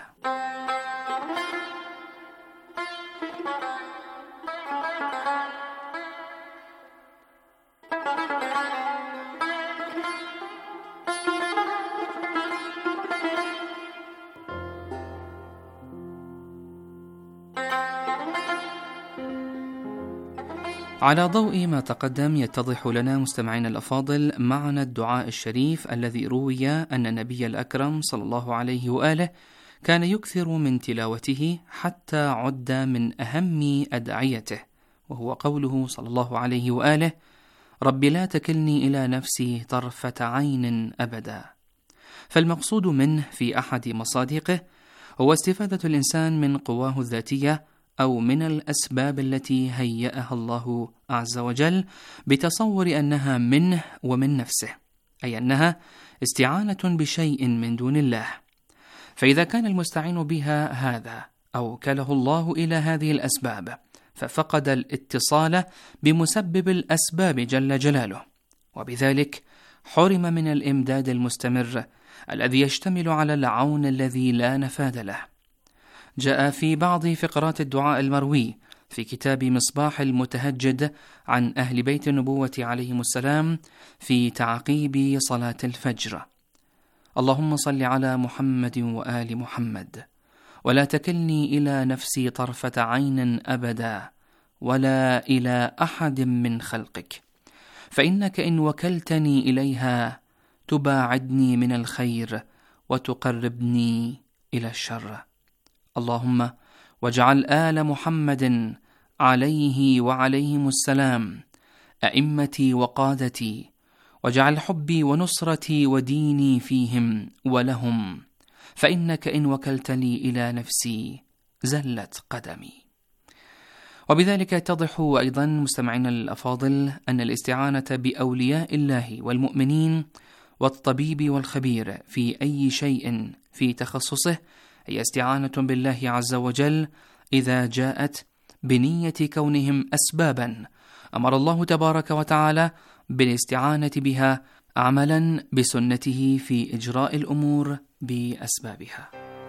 على ضوء ما تقدم يتضح لنا مستمعينا الأفاضل معنى الدعاء الشريف الذي روي أن النبي الأكرم صلى الله عليه وآله كان يكثر من تلاوته حتى عد من أهم أدعيته، وهو قوله صلى الله عليه وآله: رب لا تكلني إلى نفسي طرفة عين أبدا. فالمقصود منه في أحد مصادقه هو استفادة الإنسان من قواه الذاتية أو من الأسباب التي هيأها الله عز وجل بتصور أنها منه ومن نفسه، أي أنها استعانة بشيء من دون الله. فإذا كان المستعين بها هذا أوكله الله إلى هذه الأسباب، ففقد الاتصال بمسبب الأسباب جل جلاله، وبذلك حرم من الإمداد المستمر الذي يشتمل على العون الذي لا نفاد له. جاء في بعض فقرات الدعاء المروي في كتاب مصباح المتهجد عن أهل بيت النبوة عليهم السلام في تعقيب صلاة الفجر: اللهم صل على محمد وآل محمد، ولا تكلني إلى نفسي طرفة عين أبدا، ولا إلى أحد من خلقك، فإنك إن وكلتني إليها تباعدني من الخير وتقربني إلى الشر. اللهم واجعل آل محمد عليه وعليهم السلام أئمتي وقادتي، واجعل حبي ونصرتي وديني فيهم ولهم، فإنك إن وكلتني إلى نفسي زلت قدمي. وبذلك يتضح أيضا مستمعينا الأفاضل أن الاستعانة بأولياء الله والمؤمنين والطبيب والخبير في أي شيء في تخصصه هي استعانة بالله عز وجل إذا جاءت بنية كونهم أسبابا أمر الله تبارك وتعالى بالاستعانة بها عملا بسنته في إجراء الأمور بأسبابها.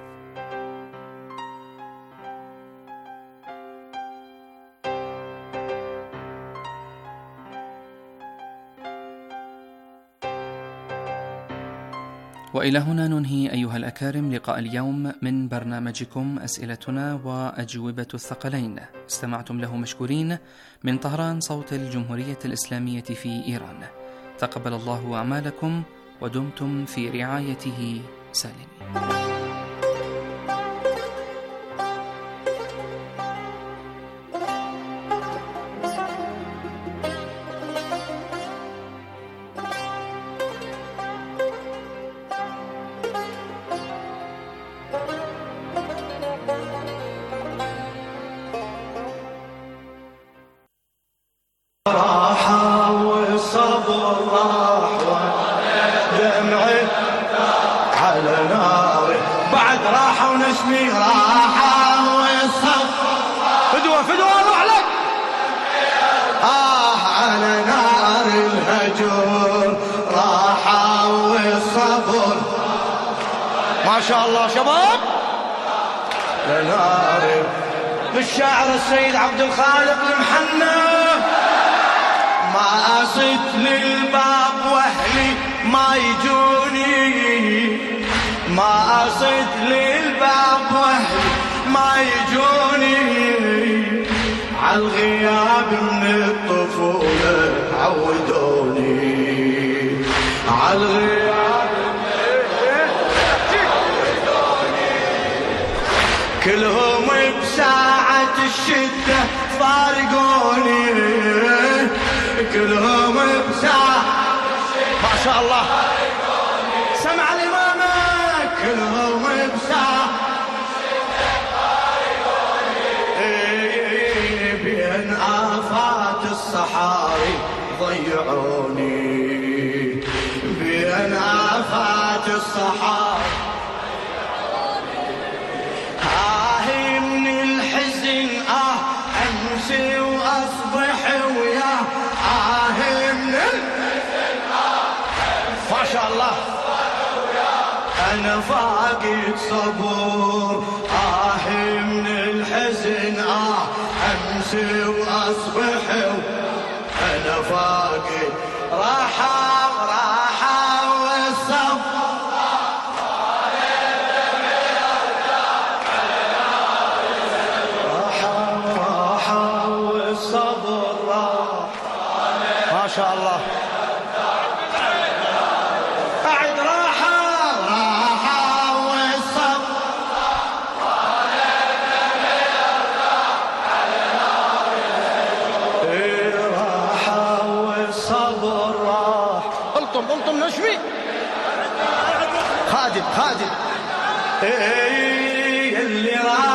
وإلى هنا ننهي أيها الأكارم لقاء اليوم من برنامجكم أسئلتنا وأجوبة الثقلين، استمعتم له مشكورين من طهران صوت الجمهورية الإسلامية في إيران. تقبل الله أعمالكم ودمتم في رعايته سالمين. راحة والصبر راح ودمعي على ناري بعد راحة ونسمي راحة والصبر فدوة فدوة روح لك آه على نار الهجر راحة والصبر ما شاء الله شباب لناري بالشاعر السيد عبد الخالق المحنى ما أصد للباب واهلي ما يجوني ما أصد للباب واهلي ما يجوني عالغياب من الطفولة عودوني عالغياب كلهم بساعة الشدة فارقوني كلهم بساعة ما شاء الله سمع الإمامة كلهم بساعة بين آفات الصحاري ضيعوني بين آفات الصحاري آه من الحزن آه أمسي وأصبح وياه آه من الحزن آه ما شاء الله أنا فاقد صبور آه من الحزن آه أمسي وأصبح أنا فاقد راحة راحة والصبر راحة راحة والصبر شاء الله. أعد راحة راحة والصبر راحة والصبر راح. قلتم قلتم نشمي خادم خادم اللي راح